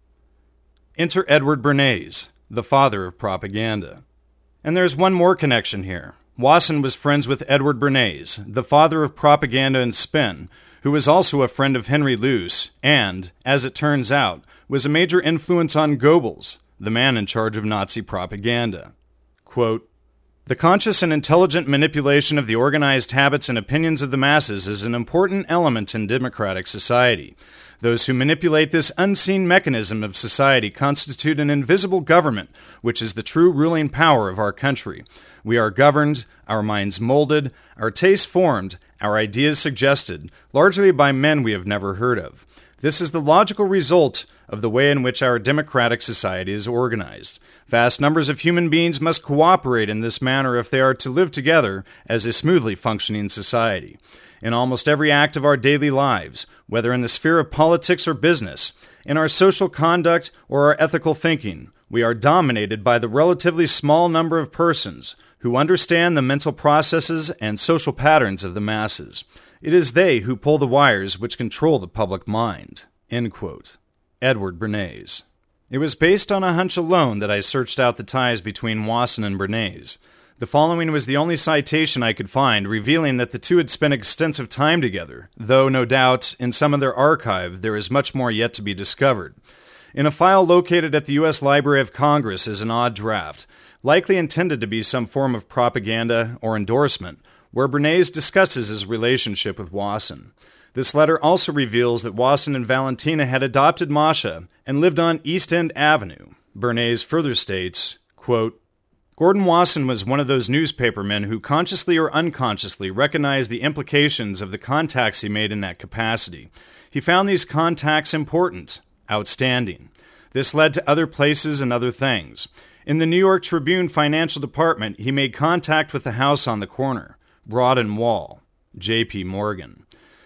Enter Edward Bernays, the father of propaganda. And there's one more connection here. Wasson was friends with Edward Bernays, the father of propaganda and spin, who was also a friend of Henry Luce, and, as it turns out, was a major influence on Goebbels, the man in charge of Nazi propaganda. Quote, "The conscious and intelligent manipulation of the organized habits and opinions of the masses is an important element in democratic society. Those who manipulate this unseen mechanism of society constitute an invisible government, which is the true ruling power of our country. We are governed, our minds molded, our tastes formed, our ideas suggested, largely by men we have never heard of. This is the logical result of the way in which our democratic society is organized. Vast numbers of human beings must cooperate in this manner if they are to live together as a smoothly functioning society. In almost every act of our daily lives, whether in the sphere of politics or business, in our social conduct or our ethical thinking, we are dominated by the relatively small number of persons who understand the mental processes and social patterns of the masses. It is they who pull the wires which control the public mind." End quote. Edward Bernays. It was based on a hunch alone that I searched out the ties between Wasson and Bernays. The following was the only citation I could find revealing that the two had spent extensive time together, though no doubt in some of their archive there is much more yet to be discovered. In a file located at the U S Library of Congress is an odd draft, likely intended to be some form of propaganda or endorsement, where Bernays discusses his relationship with Wasson. This letter also reveals that Wasson and Valentina had adopted Masha and lived on East End Avenue. Bernays further states, quote, "Gordon Wasson was one of those newspapermen who consciously or unconsciously recognized the implications of the contacts he made in that capacity. He found these contacts important, outstanding. This led to other places and other things. In the New York Tribune financial department, he made contact with the house on the corner, Broad and Wall, J P. Morgan.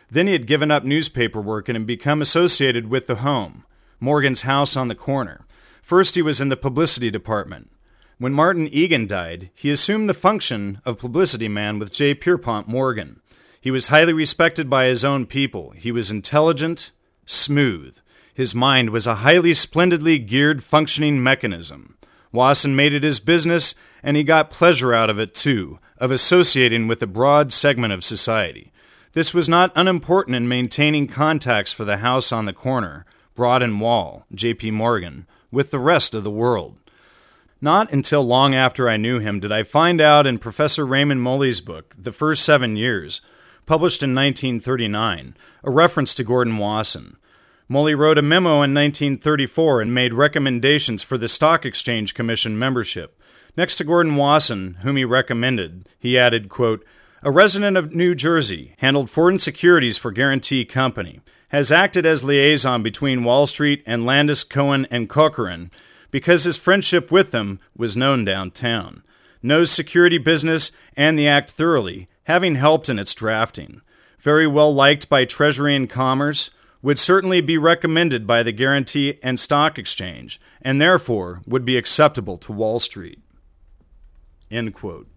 Then he had given up newspaper work and had become associated with the Home, Morgan's house on the corner. First, he was in the publicity department. When Martin Egan died, he assumed the function of publicity man with J. Pierpont Morgan. He was highly respected by his own people. He was intelligent, smooth. His mind was a highly splendidly geared functioning mechanism. Wasson made it his business, and he got pleasure out of it, too, of associating with a broad segment of society. This was not unimportant in maintaining contacts for the house on the corner, Broad and Wall, J P. Morgan, with the rest of the world. Not until long after I knew him did I find out in Professor Raymond Moley's book, The First Seven Years, published in nineteen thirty-nine, a reference to Gordon Wasson. Moley wrote a memo in nineteen thirty-four and made recommendations for the Stock Exchange Commission membership. Next to Gordon Wasson, whom he recommended, he added, quote, "A resident of New Jersey, handled foreign securities for Guarantee Company, has acted as liaison between Wall Street and Landis, Cohen, and Corcoran because his friendship with them was known downtown. Knows security business and the act thoroughly, having helped in its drafting. Very well liked by Treasury and Commerce, would certainly be recommended by the Guarantee and Stock Exchange, and therefore would be acceptable to Wall Street." End quote.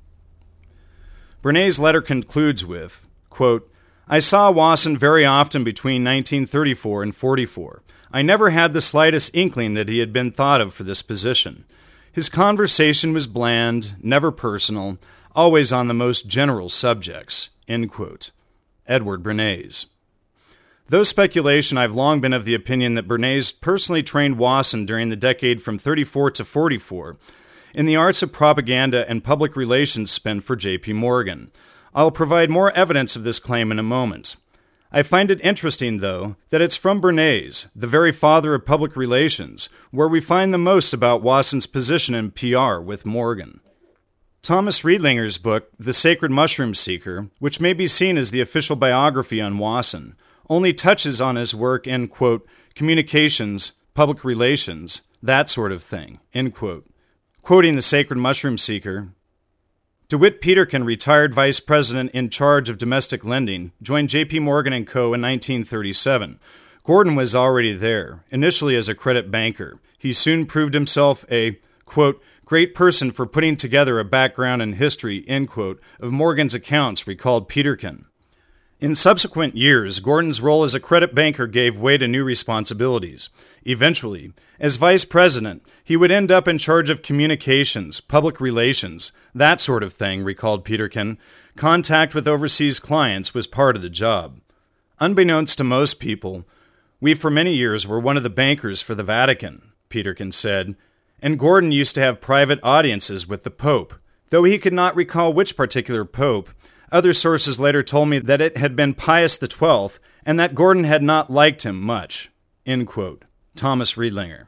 Bernay's letter concludes with, quote, "I saw Wasson very often between nineteen thirty-four and forty-four. I never had the slightest inkling that he had been thought of for this position. His conversation was bland, never personal, always on the most general subjects." End quote. Edward Bernays. Though speculation, I've long been of the opinion that Bernays personally trained Wasson during the decade from thirty-four to forty-four in the arts of propaganda and public relations spent for J P. Morgan. I'll provide more evidence of this claim in a moment. I find it interesting, though, that it's from Bernays, the very father of public relations, where we find the most about Wasson's position in P R with Morgan. Thomas Riedlinger's book, The Sacred Mushroom Seeker, which may be seen as the official biography on Wasson, only touches on his work in, quote, communications, public relations, that sort of thing, end quote. Quoting The Sacred Mushroom Seeker, DeWitt Peterkin, retired vice president in charge of domestic lending, joined J P. Morgan and Co. in nineteen thirty-seven. Gordon was already there, initially as a credit banker. He soon proved himself a, quote, great person for putting together a background and history, end quote, of Morgan's accounts, recalled Peterkin. In subsequent years, Gordon's role as a credit banker gave way to new responsibilities. Eventually, as vice president, he would end up in charge of communications, public relations, that sort of thing, recalled Peterkin. Contact with overseas clients was part of the job. Unbeknownst to most people, we for many years were one of the bankers for the Vatican, Peterkin said, and Gordon used to have private audiences with the Pope. Though he could not recall which particular Pope, other sources later told me that it had been Pius the twelfth and that Gordon had not liked him much. End quote. Thomas Riedlinger.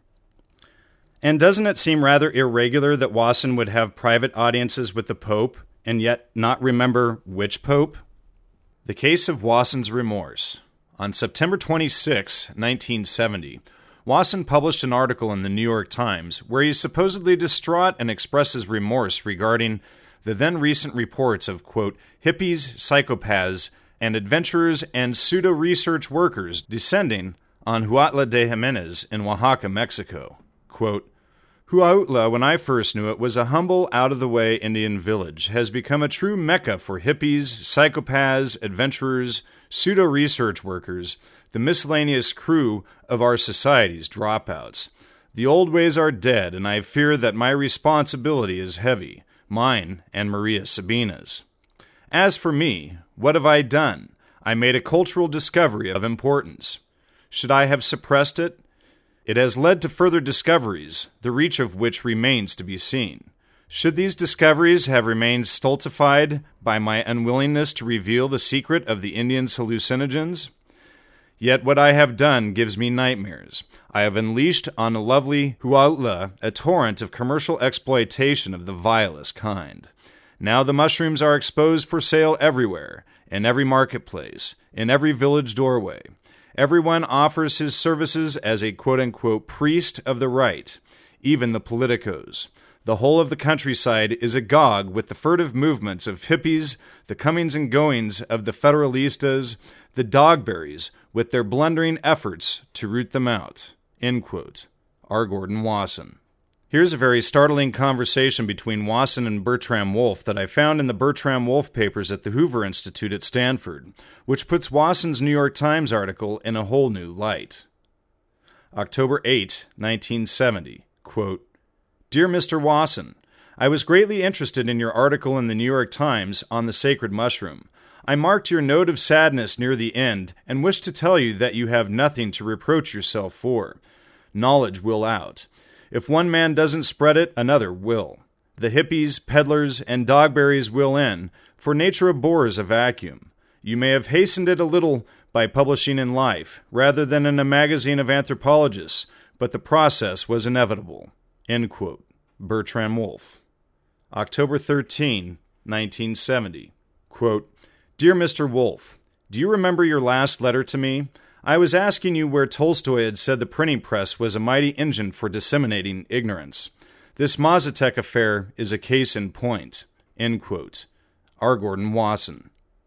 And doesn't it seem rather irregular that Wasson would have private audiences with the Pope and yet not remember which Pope? The Case of Wasson's Remorse. On September twenty-sixth, nineteen seventy, Wasson published an article in the New York Times where he is supposedly distraught and expresses remorse regarding the then recent reports of, quote, hippies, psychopaths, and adventurers and pseudo-research workers descending on Huautla de Jimenez in Oaxaca, Mexico. Quote, Huautla, when I first knew it, was a humble, out-of-the-way Indian village, has become a true mecca for hippies, psychopaths, adventurers, pseudo-research workers, the miscellaneous crew of our society's dropouts. The old ways are dead, and I fear that my responsibility is heavy. Mine and Maria Sabina's. As for me, what have I done? I made a cultural discovery of importance. Should I have suppressed it? It has led to further discoveries, the reach of which remains to be seen. Should these discoveries have remained stultified by my unwillingness to reveal the secret of the Indians' hallucinogens? Yet what I have done gives me nightmares. I have unleashed on a lovely Huautla a torrent of commercial exploitation of the vilest kind. Now the mushrooms are exposed for sale everywhere, in every marketplace, in every village doorway. Everyone offers his services as a quote-unquote priest of the right, even the politicos. The whole of the countryside is agog with the furtive movements of hippies, the comings and goings of the Federalistas, the Dogberries, with their blundering efforts to root them out." End quote. R. Gordon Wasson. Here's a very startling conversation between Wasson and Bertram Wolfe that I found in the Bertram Wolfe papers at the Hoover Institute at Stanford, which puts Wasson's New York Times article in a whole new light. October eighth, nineteen seventy, quote, "Dear Mister Wasson, I was greatly interested in your article in the New York Times on the sacred mushroom. I marked your note of sadness near the end and wish to tell you that you have nothing to reproach yourself for. Knowledge will out. If one man doesn't spread it, another will. The hippies, peddlers, and dogberries will in, for nature abhors a vacuum. You may have hastened it a little by publishing in Life, rather than in a magazine of anthropologists, but the process was inevitable." End quote. Bertram Wolfe. October thirteenth, nineteen seventy. Quote, "Dear Mister Wolfe, do you remember your last letter to me? I was asking you where Tolstoy had said the printing press was a mighty engine for disseminating ignorance. This Mazatec affair is a case in point." End quote. R. Gordon Wasson.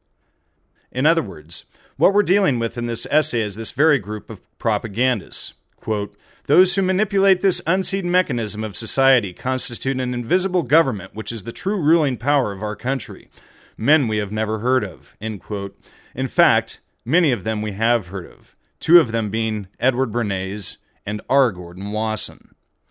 In other words, what we're dealing with in this essay is this very group of propagandists. Quote, "Those who manipulate this unseen mechanism of society constitute an invisible government which is the true ruling power of our country. Men we have never heard of." End quote. In fact, many of them we have heard of, two of them being Edward Bernays and R. Gordon Wasson.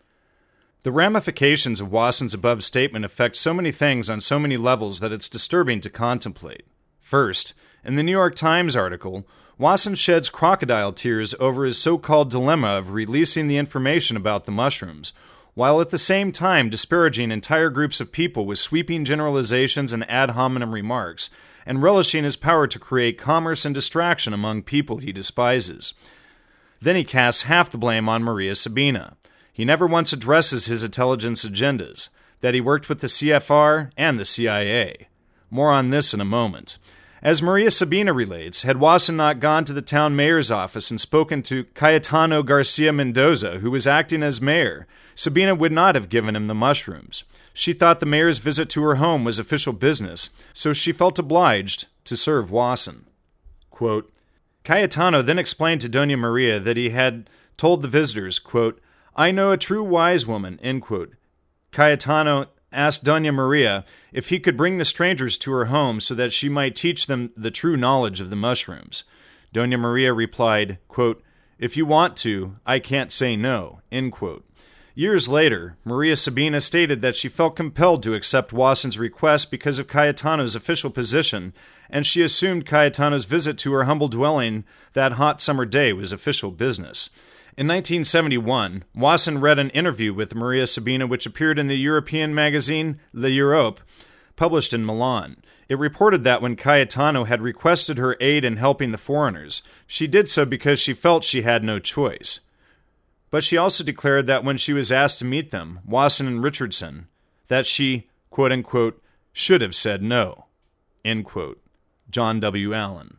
The ramifications of Wasson's above statement affect so many things on so many levels that it's disturbing to contemplate. First, in the New York Times article, Wasson sheds crocodile tears over his so-called dilemma of releasing the information about the mushrooms, while at the same time disparaging entire groups of people with sweeping generalizations and ad hominem remarks, and relishing his power to create commerce and distraction among people he despises. Then he casts half the blame on Maria Sabina. He never once addresses his intelligence agendas, that he worked with the C F R and the C I A. More on this in a moment. As Maria Sabina relates, had Wasson not gone to the town mayor's office and spoken to Cayetano Garcia Mendoza, who was acting as mayor, Sabina would not have given him the mushrooms. She thought the mayor's visit to her home was official business, so she felt obliged to serve Wasson. Quote, Cayetano then explained to Doña Maria that he had told the visitors, quote, "I know a true wise woman," end quote. Cayetano asked Doña Maria if he could bring the strangers to her home so that she might teach them the true knowledge of the mushrooms. Doña Maria replied, quote, "If you want to, I can't say no," end quote. Years later, Maria Sabina stated that she felt compelled to accept Wasson's request because of Cayetano's official position, and she assumed Cayetano's visit to her humble dwelling that hot summer day was official business. In nineteen seventy-one, Wasson read an interview with Maria Sabina which appeared in the European magazine L'Europe, published in Milan. It reported that when Cayetano had requested her aid in helping the foreigners, she did so because she felt she had no choice. But she also declared that when she was asked to meet them, Wasson and Richardson, that she, quote-unquote, should have said no, end quote. John W. Allen.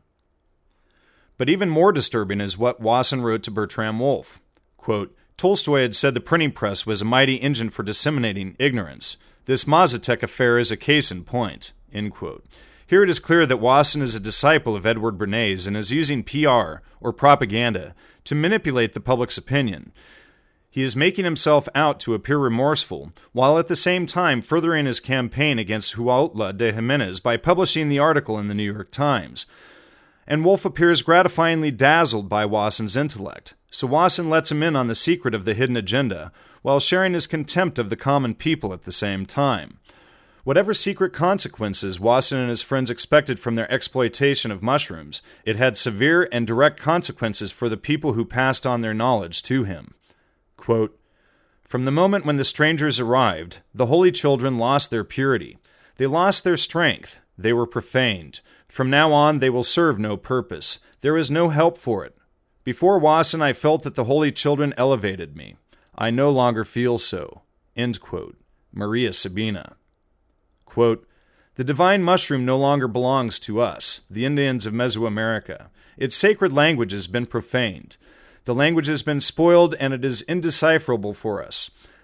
But even more disturbing is what Wasson wrote to Bertram Wolfe. Quote, Tolstoy had said the printing press was a mighty engine for disseminating ignorance. This Mazatec affair is a case in point, end quote. Here it is clear that Wasson is a disciple of Edward Bernays and is using P R, or propaganda, to manipulate the public's opinion. He is making himself out to appear remorseful, while at the same time furthering his campaign against Huautla de Jimenez by publishing the article in the New York Times. And Wolfe appears gratifyingly dazzled by Wasson's intellect, so Wasson lets him in on the secret of the hidden agenda, while sharing his contempt of the common people at the same time. Whatever secret consequences Wasson and his friends expected from their exploitation of mushrooms, it had severe and direct consequences for the people who passed on their knowledge to him. Quote, From the moment when the strangers arrived, the holy children lost their purity. They lost their strength. They were profaned. From now on, they will serve no purpose. There is no help for it. Before Wasson, I felt that the holy children elevated me. I no longer feel so. End quote. Maria Sabina. Quote, The divine mushroom no longer belongs to us, the Indians of Mesoamerica. Its sacred language has been profaned. The language has been spoiled, and it is indecipherable for us.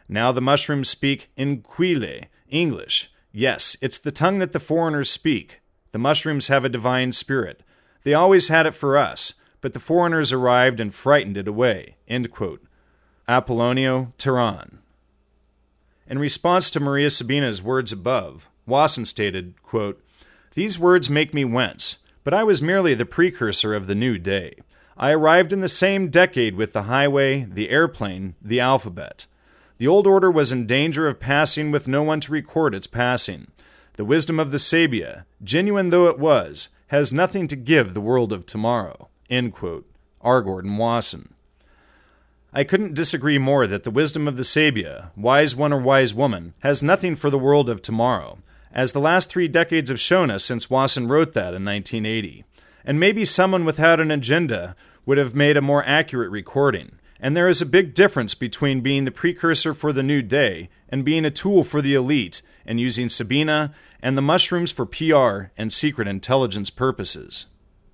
Now the mushrooms speak Inquile, English. Yes, it's the tongue that the foreigners speak. The mushrooms have a divine spirit. They always had it for us, but the foreigners arrived and frightened it away." End quote. Apollonio Terran. In response to Maria Sabina's words above, Wasson stated, quote, "These words make me wince, but I was merely the precursor of the new day. I arrived in the same decade with the highway, the airplane, the alphabet. The old order was in danger of passing with no one to record its passing. The wisdom of the Sabia, genuine though it was, has nothing to give the world of tomorrow." End quote. R. Gordon Wasson. I couldn't disagree more that the wisdom of the Sabia, wise one or wise woman, has nothing for the world of tomorrow, as the last three decades have shown us since Wasson wrote that in nineteen eighty. And maybe someone without an agenda would have made a more accurate recording. And there is a big difference between being the precursor for the new day and being a tool for the elite and using Sabina and the mushrooms for P R and secret intelligence purposes.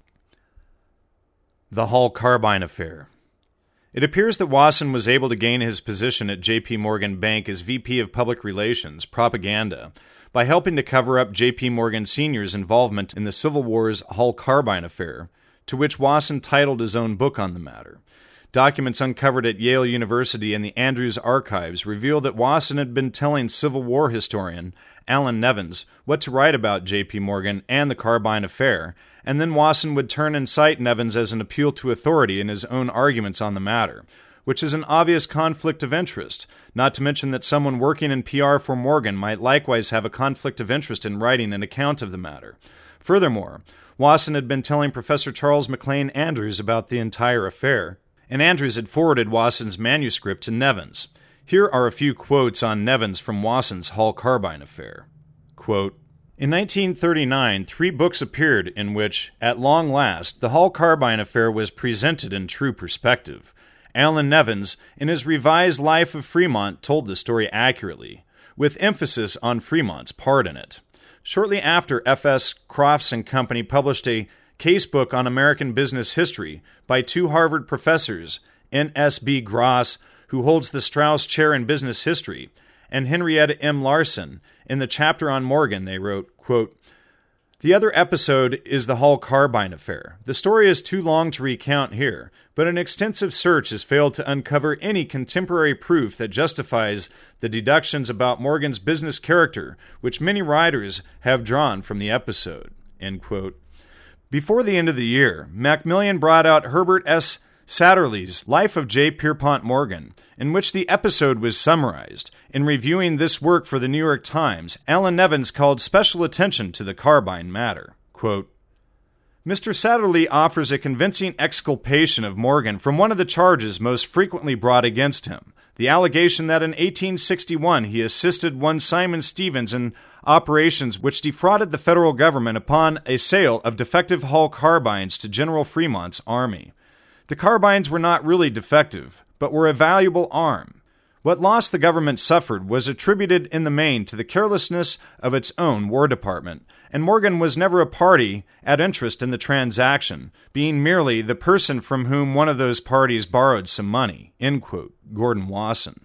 The Hall Carbine Affair. It appears that Wasson was able to gain his position at J P Morgan Bank as V P of Public Relations, Propaganda, by helping to cover up J P Morgan Senior's involvement in the Civil War's Hall Carbine Affair, to which Wasson titled his own book on the matter. Documents uncovered at Yale University and the Andrews Archives reveal that Wasson had been telling Civil War historian Allan Nevins what to write about J P Morgan and the Carbine Affair, and then Wasson would turn and cite Nevins as an appeal to authority in his own arguments on the matter, which is an obvious conflict of interest, not to mention that someone working in P R for Morgan might likewise have a conflict of interest in writing an account of the matter. Furthermore, Wasson had been telling Professor Charles McLean Andrews about the entire affair, and Andrews had forwarded Wasson's manuscript to Nevins. Here are a few quotes on Nevins from Wasson's Hall Carbine Affair. Quote, "In nineteen thirty-nine, three books appeared in which, at long last, the Hall Carbine Affair was presented in true perspective. Allan Nevins, in his revised Life of Fremont, told the story accurately, with emphasis on Fremont's part in it. Shortly after, F S Crofts and Company published a casebook on American business history by two Harvard professors, N S B Gross, who holds the Strauss Chair in Business History, and Henrietta M. Larson. In the chapter on Morgan, they wrote, quote, "The other episode is the Hall Carbine Affair. The story is too long to recount here, but an extensive search has failed to uncover any contemporary proof that justifies the deductions about Morgan's business character, which many writers have drawn from the episode." End quote. Before the end of the year, Macmillan brought out Herbert S. Satterlee's Life of J. Pierpont Morgan, in which the episode was summarized. In reviewing this work for the New York Times, Allan Nevins called special attention to the carbine matter. Quote, "Mister Satterlee offers a convincing exculpation of Morgan from one of the charges most frequently brought against him, the allegation that in eighteen sixty-one he assisted one Simon Stevens in operations which defrauded the federal government upon a sale of defective Hall carbines to General Fremont's army. The carbines were not really defective, but were a valuable arm. What loss the government suffered was attributed in the main to the carelessness of its own War Department, and Morgan was never a party at interest in the transaction, being merely the person from whom one of those parties borrowed some money." End quote. Gordon Wasson.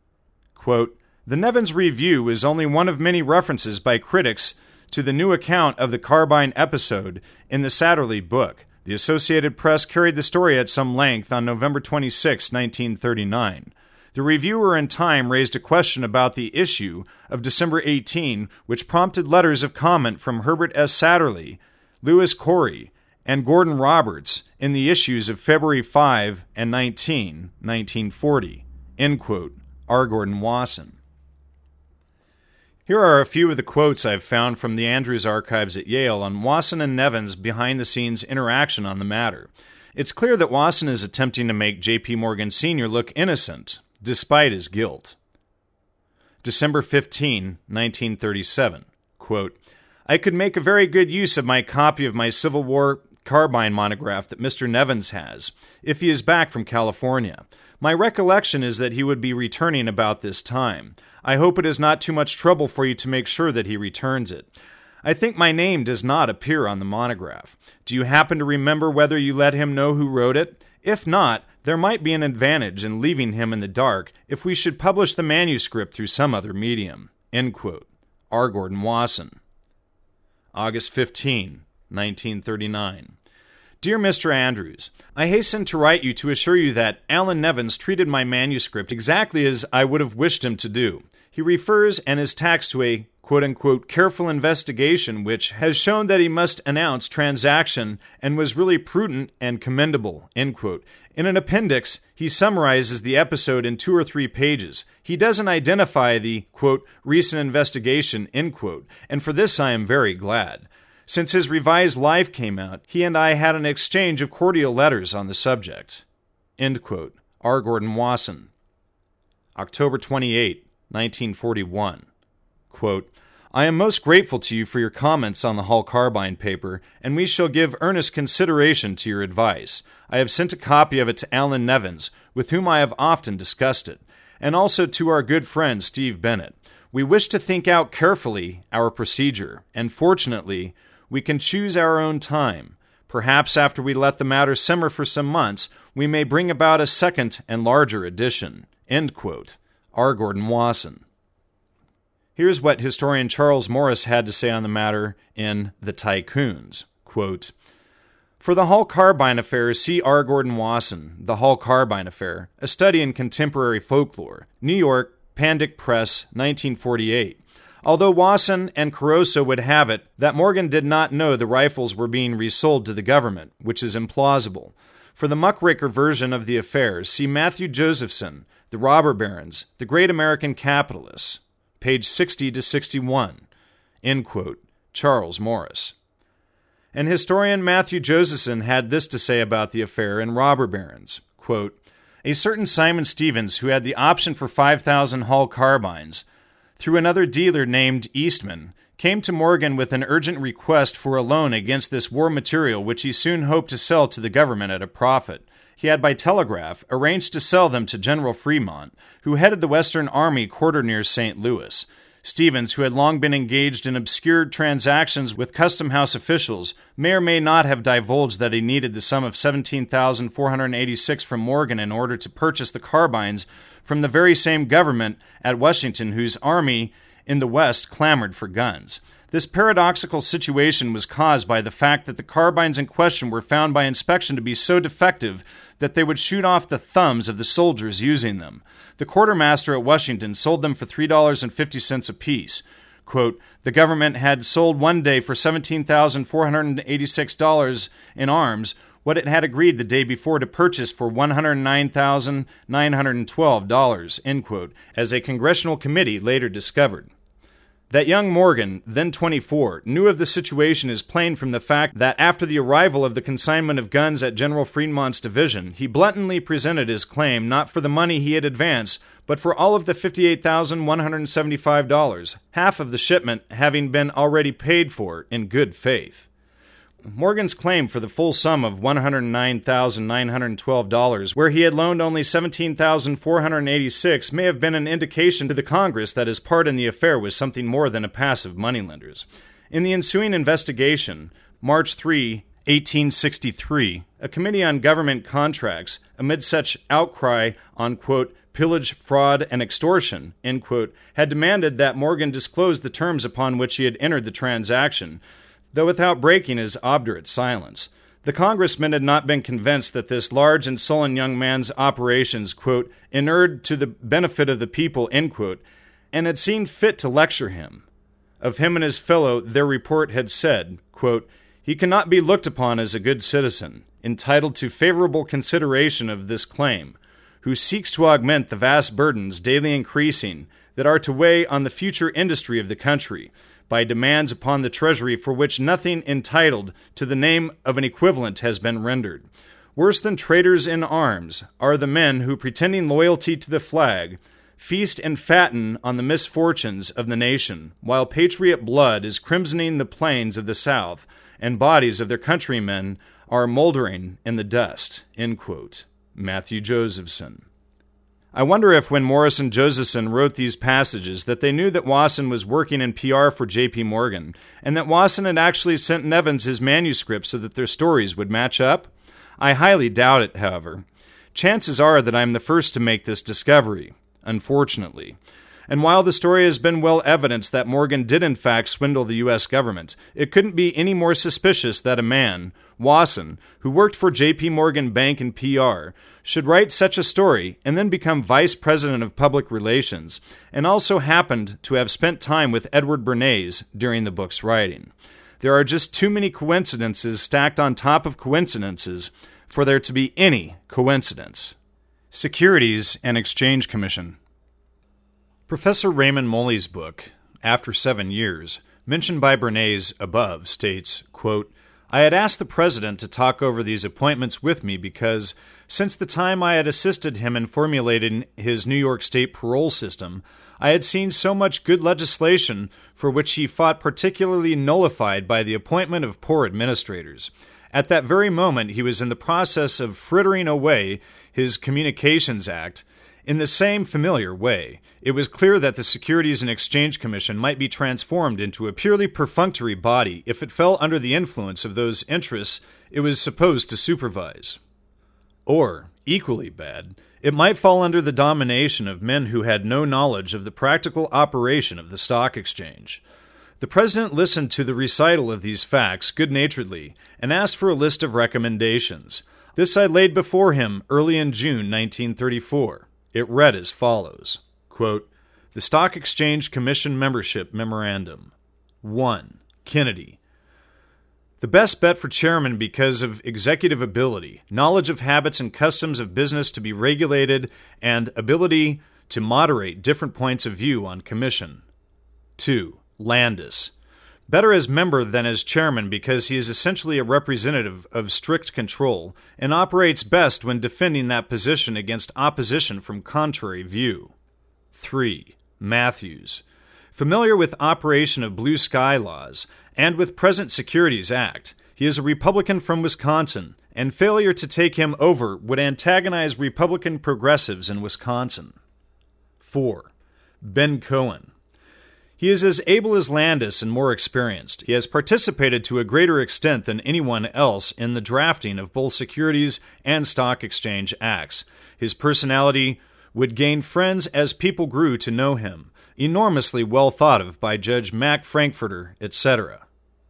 Quote, "The Nevins Review is only one of many references by critics to the new account of the carbine episode in the Satterlee book. The Associated Press carried the story at some length on November twenty-sixth, nineteen thirty-nine. The reviewer in Time raised a question about the issue of December eighteenth, which prompted letters of comment from Herbert S. Satterlee, Lewis Corey, and Gordon Roberts in the issues of February fifth and nineteenth, nineteen forty. End quote. R. Gordon Wasson. Here are a few of the quotes I've found from the Andrews Archives at Yale on Wasson and Nevins' behind-the-scenes interaction on the matter. It's clear that Wasson is attempting to make J P Morgan Senior look innocent, despite his guilt. December fifteenth, nineteen thirty-seven. Quote, "I could make a very good use of my copy of my Civil War carbine monograph that Mister Nevins has, if he is back from California. My recollection is that he would be returning about this time. I hope it is not too much trouble for you to make sure that he returns it. I think my name does not appear on the monograph. Do you happen to remember whether you let him know who wrote it? If not, there might be an advantage in leaving him in the dark if we should publish the manuscript through some other medium." End quote. R. Gordon Wasson. August fifteenth, nineteen thirty-nine. Dear Mister Andrews, I hasten to write you to assure you that Alan Nevins treated my manuscript exactly as I would have wished him to do. He refers and is taxed to a quote-unquote careful investigation which has shown that he must announce transaction and was really prudent and commendable, end quote. In an appendix, he summarizes the episode in two or three pages. He doesn't identify the, quote, recent investigation, end quote, and for this I am very glad. Since his revised life came out, he and I had an exchange of cordial letters on the subject, end quote. R. Gordon Wasson. October twenty-eighth, nineteen forty-one. Quote, I am most grateful to you for your comments on the Hull Carbine paper, and we shall give earnest consideration to your advice. I have sent a copy of it to Alan Nevins, with whom I have often discussed it, and also to our good friend Steve Bennett. We wish to think out carefully our procedure, and fortunately, we can choose our own time. Perhaps after we let the matter simmer for some months, we may bring about a second and larger edition. End quote. R. Gordon Wasson. Here's what historian Charles Morris had to say on the matter in The Tycoons. Quote, For the Hull Carbine Affair, see R. Gordon Wasson, The Hull Carbine Affair, A Study in Contemporary Folklore, New York, Pandic Press, nineteen forty-eight. Although Wasson and Caroso would have it that Morgan did not know the rifles were being resold to the government, which is implausible. For the muckraker version of the affair, see Matthew Josephson, The Robber Barons, The Great American Capitalists, page sixty to sixty-one, end quote, Charles Morris. And historian Matthew Josephson had this to say about the affair in Robber Barons, quote, A certain Simon Stevens, who had the option for five thousand Hull carbines, through another dealer named Eastman, came to Morgan with an urgent request for a loan against this war material which he soon hoped to sell to the government at a profit. He had by telegraph arranged to sell them to General Fremont, who headed the Western Army quartered near Saint Louis. Stevens, who had long been engaged in obscure transactions with Custom House officials, may or may not have divulged that he needed the sum of seventeen thousand four hundred eighty-six from Morgan in order to purchase the carbines from the very same government at Washington whose army in the West clamored for guns. This paradoxical situation was caused by the fact that the carbines in question were found by inspection to be so defective that they would shoot off the thumbs of the soldiers using them. The quartermaster at Washington sold them for three dollars and fifty cents apiece. Quote, the government had sold one day for seventeen thousand four hundred eighty-six dollars in arms what it had agreed the day before to purchase for one hundred nine thousand nine hundred twelve dollars, end quote, as a congressional committee later discovered. That young Morgan, then twenty-four, knew of the situation is plain from the fact that after the arrival of the consignment of guns at General Fremont's division, he bluntly presented his claim not for the money he had advanced, but for all of the fifty-eight thousand one hundred seventy-five dollars, half of the shipment having been already paid for in good faith. Morgan's claim for the full sum of one hundred nine thousand nine hundred twelve dollars, where he had loaned only seventeen thousand four hundred eighty-six dollars, may have been an indication to the Congress that his part in the affair was something more than a passive moneylenders. In the ensuing investigation, March third, eighteen sixty-three, a committee on government contracts, amid such outcry on, quote, pillage, fraud, and extortion, end quote, had demanded that Morgan disclose the terms upon which he had entered the transaction, though without breaking his obdurate silence. The congressman had not been convinced that this large and sullen young man's operations, quote, inured to the benefit of the people, end quote, and had seen fit to lecture him. Of him and his fellow, their report had said, quote, he cannot be looked upon as a good citizen, entitled to favorable consideration of this claim, who seeks to augment the vast burdens daily increasing that are to weigh on the future industry of the country, by demands upon the Treasury for which nothing entitled to the name of an equivalent has been rendered. Worse than traitors in arms are the men who, pretending loyalty to the flag, feast and fatten on the misfortunes of the nation, while patriot blood is crimsoning the plains of the South, and bodies of their countrymen are moldering in the dust. End quote. Matthew Josephson. I wonder if when Morris and Josephson wrote these passages that they knew that Wasson was working in P R for J P. Morgan, and that Wasson had actually sent Nevins his manuscript so that their stories would match up? I highly doubt it, however. Chances are that I'm the first to make this discovery, unfortunately. And while the story has been well evidenced that Morgan did in fact swindle the U S government, it couldn't be any more suspicious that a man, Wasson, who worked for J P Morgan Bank and P R, should write such a story and then become vice president of public relations, and also happened to have spent time with Edward Bernays during the book's writing. There are just too many coincidences stacked on top of coincidences for there to be any coincidence. Securities and Exchange Commission. Professor Raymond Moley's book, After Seven Years, mentioned by Bernays above, states, quote, I had asked the president to talk over these appointments with me because, since the time I had assisted him in formulating his New York State parole system, I had seen so much good legislation for which he fought particularly nullified by the appointment of poor administrators. At that very moment, he was in the process of frittering away his Communications Act in the same familiar way. It was clear that the Securities and Exchange Commission might be transformed into a purely perfunctory body if it fell under the influence of those interests it was supposed to supervise. Or, equally bad, it might fall under the domination of men who had no knowledge of the practical operation of the stock exchange. The president listened to the recital of these facts good-naturedly and asked for a list of recommendations. This I laid before him early in June nineteen thirty-four. It read as follows, quote, The Stock Exchange Commission Membership Memorandum. one. Kennedy. The best bet for chairman because of executive ability, knowledge of habits and customs of business to be regulated, and ability to moderate different points of view on commission. two. Landis. Better as member than as chairman because he is essentially a representative of strict control and operates best when defending that position against opposition from contrary view. three. Matthews. Familiar with operation of blue sky laws and with present Securities Act, he is a Republican from Wisconsin, and failure to take him over would antagonize Republican progressives in Wisconsin. four. Ben Cohen. He is as able as Landis and more experienced. He has participated to a greater extent than anyone else in the drafting of both Securities and Stock Exchange Acts. His personality would gain friends as people grew to know him, enormously well thought of by Judge Mack Frankfurter, et cetera.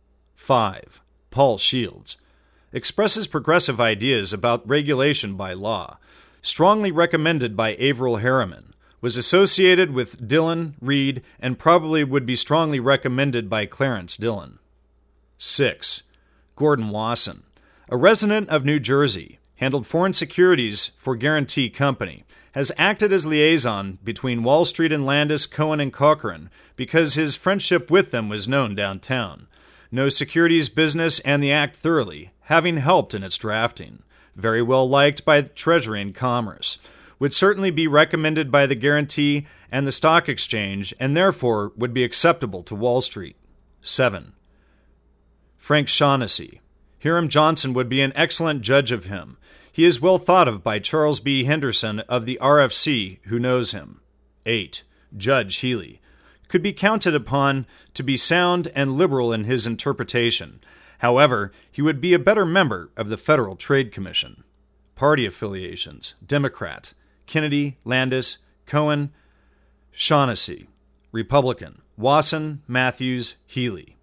five. Paul Shields. Expresses progressive ideas about regulation by law. Strongly recommended by Averell Harriman. Was associated with Dillon, Reed, and probably would be strongly recommended by Clarence Dillon. six. Gordon Wasson. A resident of New Jersey, handled foreign securities for Guarantee Company, has acted as liaison between Wall Street and Landis, Cohen, and Corcoran because his friendship with them was known downtown. Knows securities business and the act thoroughly, having helped in its drafting. Very well liked by Treasury and Commerce. Would certainly be recommended by the Guarantee and the Stock Exchange, and therefore would be acceptable to Wall Street. seven. Frank Shaughnessy. Hiram Johnson would be an excellent judge of him. He is well thought of by Charles B. Henderson of the R F C, who knows him. eight. Judge Healy. Could be counted upon to be sound and liberal in his interpretation. However, he would be a better member of the Federal Trade Commission. Party affiliations. Democrat. Kennedy, Landis, Cohen, Shaughnessy. Republican. Wasson, Matthews, Healy.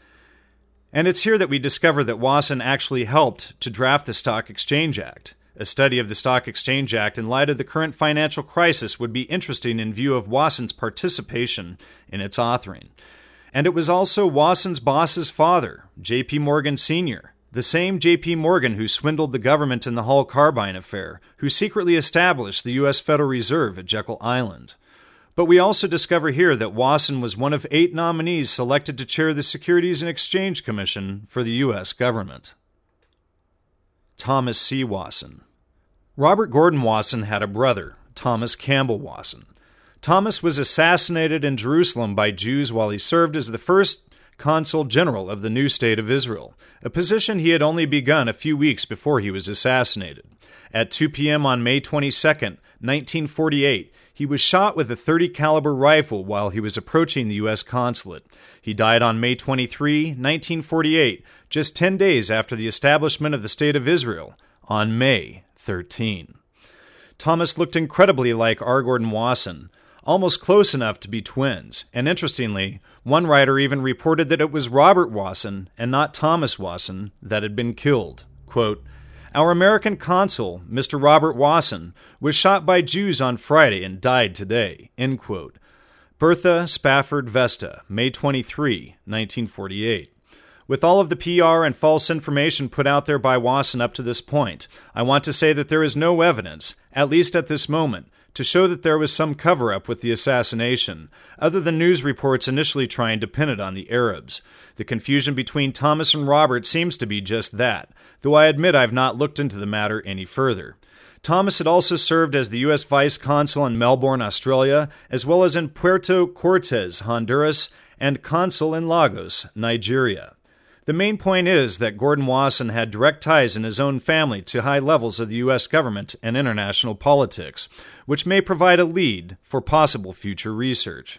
And it's here that we discover that Wasson actually helped to draft the Stock Exchange Act. A study of the Stock Exchange Act in light of the current financial crisis would be interesting in view of Wasson's participation in its authoring. And it was also Wasson's boss's father, J P Morgan Senior, the same J P Morgan who swindled the government in the Hall Carbine affair, who secretly established the U S Federal Reserve at Jekyll Island. But we also discover here that Wasson was one of eight nominees selected to chair the Securities and Exchange Commission for the U S government. Thomas C. Wasson. Robert Gordon Wasson had a brother, Thomas Campbell Wasson. Thomas was assassinated in Jerusalem by Jews while he served as the first Consul General of the new state of Israel, a position he had only begun a few weeks before he was assassinated. At two p.m. on May twenty-second, nineteen forty-eight, he was shot with a thirty caliber rifle while he was approaching the U S consulate. He died on May twenty-third, nineteen forty-eight, just ten days after the establishment of the State of Israel, on May thirteenth. Thomas looked incredibly like R. Gordon Wasson, almost close enough to be twins, and interestingly, one writer even reported that it was Robert Wasson and not Thomas Wasson that had been killed. Quote, "Our American consul, Mister Robert Wasson, was shot by Jews on Friday and died today." End quote. Bertha Spafford Vesta, May twenty-third, nineteen forty-eight. With all of the P R and false information put out there by Wasson up to this point, I want to say that there is no evidence, at least at this moment, to show that there was some cover-up with the assassination, other than news reports initially trying to pin it on the Arabs. The confusion between Thomas and Robert seems to be just that, though I admit I've not looked into the matter any further. Thomas had also served as the U S Vice Consul in Melbourne, Australia, as well as in Puerto Cortes, Honduras, and Consul in Lagos, Nigeria. The main point is that Gordon Wasson had direct ties in his own family to high levels of the U S government and international politics, which may provide a lead for possible future research.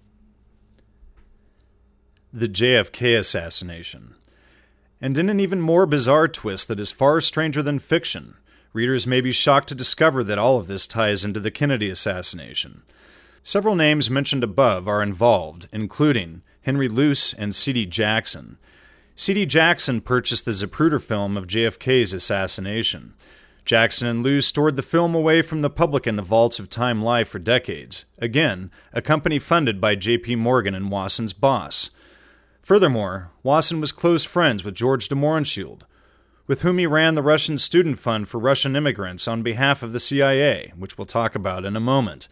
The J F K assassination. And in an even more bizarre twist that is far stranger than fiction, readers may be shocked to discover that all of this ties into the Kennedy assassination. Several names mentioned above are involved, including Henry Luce and C D Jackson. C D Jackson purchased the Zapruder film of J F K's assassination. Jackson and Luce stored the film away from the public in the vaults of Time Life for decades, again, a company funded by J P Morgan and Wasson's boss. Furthermore, Wasson was close friends with George de Mohrenschildt, with whom he ran the Russian Student Fund for Russian immigrants on behalf of the C I A, which we'll talk about in a moment.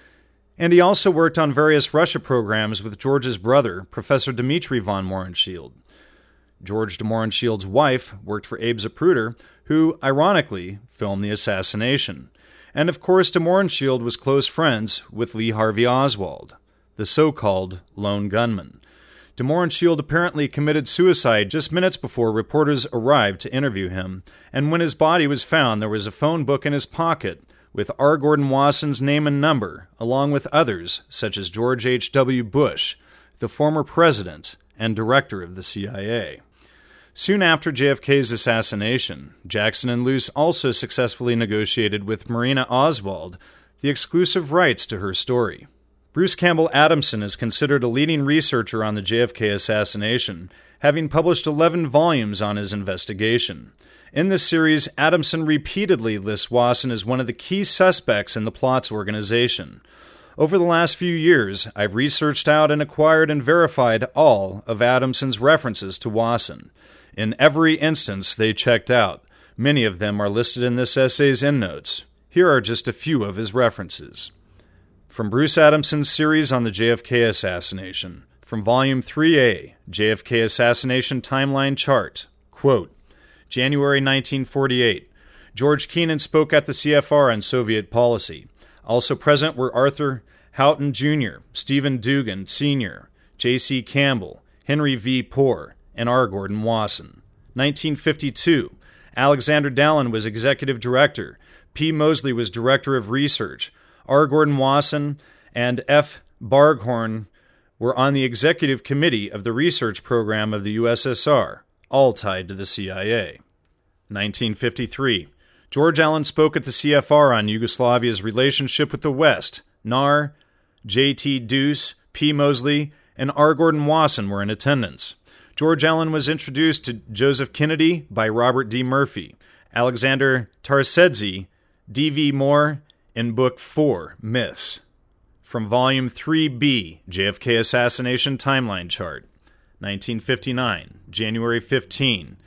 And he also worked on various Russia programs with George's brother, Professor Dmitri von Mohrenschildt. George de Mohrenschildt's wife worked for Abe Zapruder, who, ironically, filmed the assassination. And of course, de Mohrenschildt was close friends with Lee Harvey Oswald, the so-called lone gunman. De Mohrenschildt apparently committed suicide just minutes before reporters arrived to interview him, and when his body was found, there was a phone book in his pocket with R. Gordon Wasson's name and number, along with others such as George H W. Bush, the former president and director of the C I A. Soon after J F K's assassination, Jackson and Luce also successfully negotiated with Marina Oswald the exclusive rights to her story. Bruce Campbell Adamson is considered a leading researcher on the J F K assassination, having published eleven volumes on his investigation. In this series, Adamson repeatedly lists Wasson as one of the key suspects in the plot's organization. Over the last few years, I've researched out and acquired and verified all of Adamson's references to Wasson. In every instance they checked out. Many of them are listed in this essay's endnotes. Here are just a few of his references. From Bruce Adamson's series on the J F K assassination, from Volume three A, J F K Assassination Timeline Chart, quote, January nineteen forty-eight, George Kennan spoke at the C F R on Soviet policy. Also present were Arthur Houghton Junior, Stephen Dugan Senior, J C Campbell, Henry V. Poor, and R. Gordon Wasson. nineteen fifty-two, Alexander Dallin was executive director. P. Mosley was director of research. R. Gordon Wasson and F. Barghorn were on the executive committee of the research program of the U S S R, all tied to the C I A. nineteen fifty-three, George Allen spoke at the C F R on Yugoslavia's relationship with the West. N A R, J T Deuce, P. Mosley, and R. Gordon Wasson were in attendance. George Allen was introduced to Joseph Kennedy by Robert D. Murphy. Alexander Tarsedzi, D V Moore, in Book four, Myths. From Volume three B, J F K Assassination Timeline Chart, nineteen fifty-nine, January fifteenth.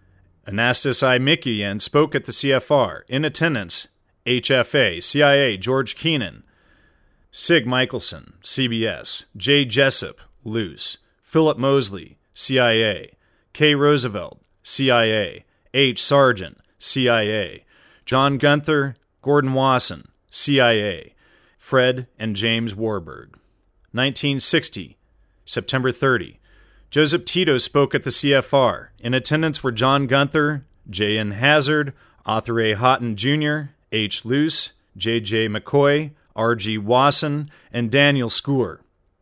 Anastas I. Mikoyan spoke at the C F R. In attendance, H F A, C I A, George Kennan, Sig Michelson, C B S, J. Jessup, Luce, Philip Mosley, C I A, K. Roosevelt, C I A, H. Sargent, C I A, John Gunther, Gordon Wasson, C I A, Fred and James Warburg. nineteen sixty, September thirtieth. Joseph Tito spoke at the C F R. In attendance were John Gunther, J N. Hazard, Arthur A. Houghton Junior, H. Luce, J J. McCoy, R G. Wasson, and Daniel Scour.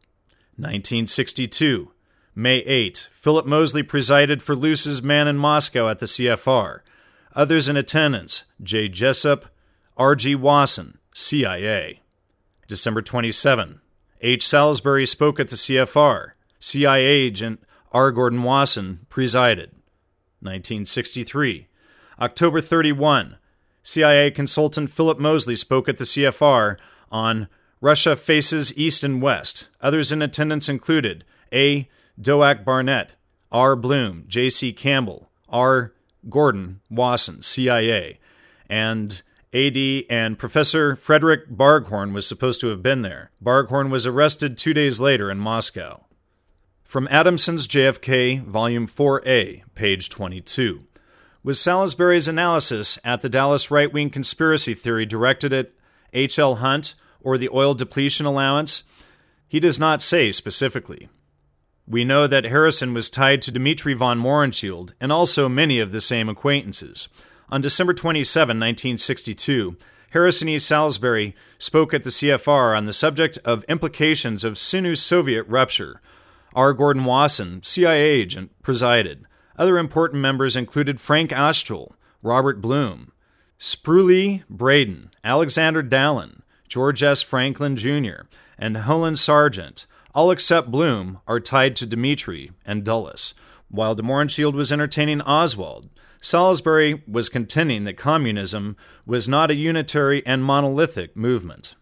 nineteen sixty-two, May eighth. Philip Mosley presided for Luce's man in Moscow at the C F R. Others in attendance, J. Jessup, R G Wasson, C I A. December twenty-seventh, H. Salisbury spoke at the C F R. C I A agent R. Gordon Wasson presided. nineteen sixty-three. October thirty-first, C I A consultant Philip Mosley spoke at the C F R on Russia Faces East and West. Others in attendance included A. Doak Barnett, R. Bloom, J C Campbell, R. Gordon Wasson, C I A, and A D and Professor Frederick Barghorn was supposed to have been there. Barghorn was arrested two days later in Moscow. From Adamson's J F K, Volume four A, page twenty-two. Was Salisbury's analysis at the Dallas right-wing conspiracy theory directed at H L. Hunt or the oil depletion allowance? He does not say specifically. We know that Harrison was tied to Dmitri von Mohrenschildt and also many of the same acquaintances. On December twenty-seventh, nineteen sixty-two, Harrison E. Salisbury spoke at the C F R on the subject of implications of Sino-Soviet rupture. R. Gordon Wasson, C I A agent, presided. Other important members included Frank Ashtel, Robert Bloom, Spruley Braden, Alexander Dallin, George S. Franklin Junior, and Helen Sargent. All except Bloom are tied to Dmitri and Dulles. While de Mohrenschildt was entertaining Oswald, Salisbury was contending that communism was not a unitary and monolithic movement.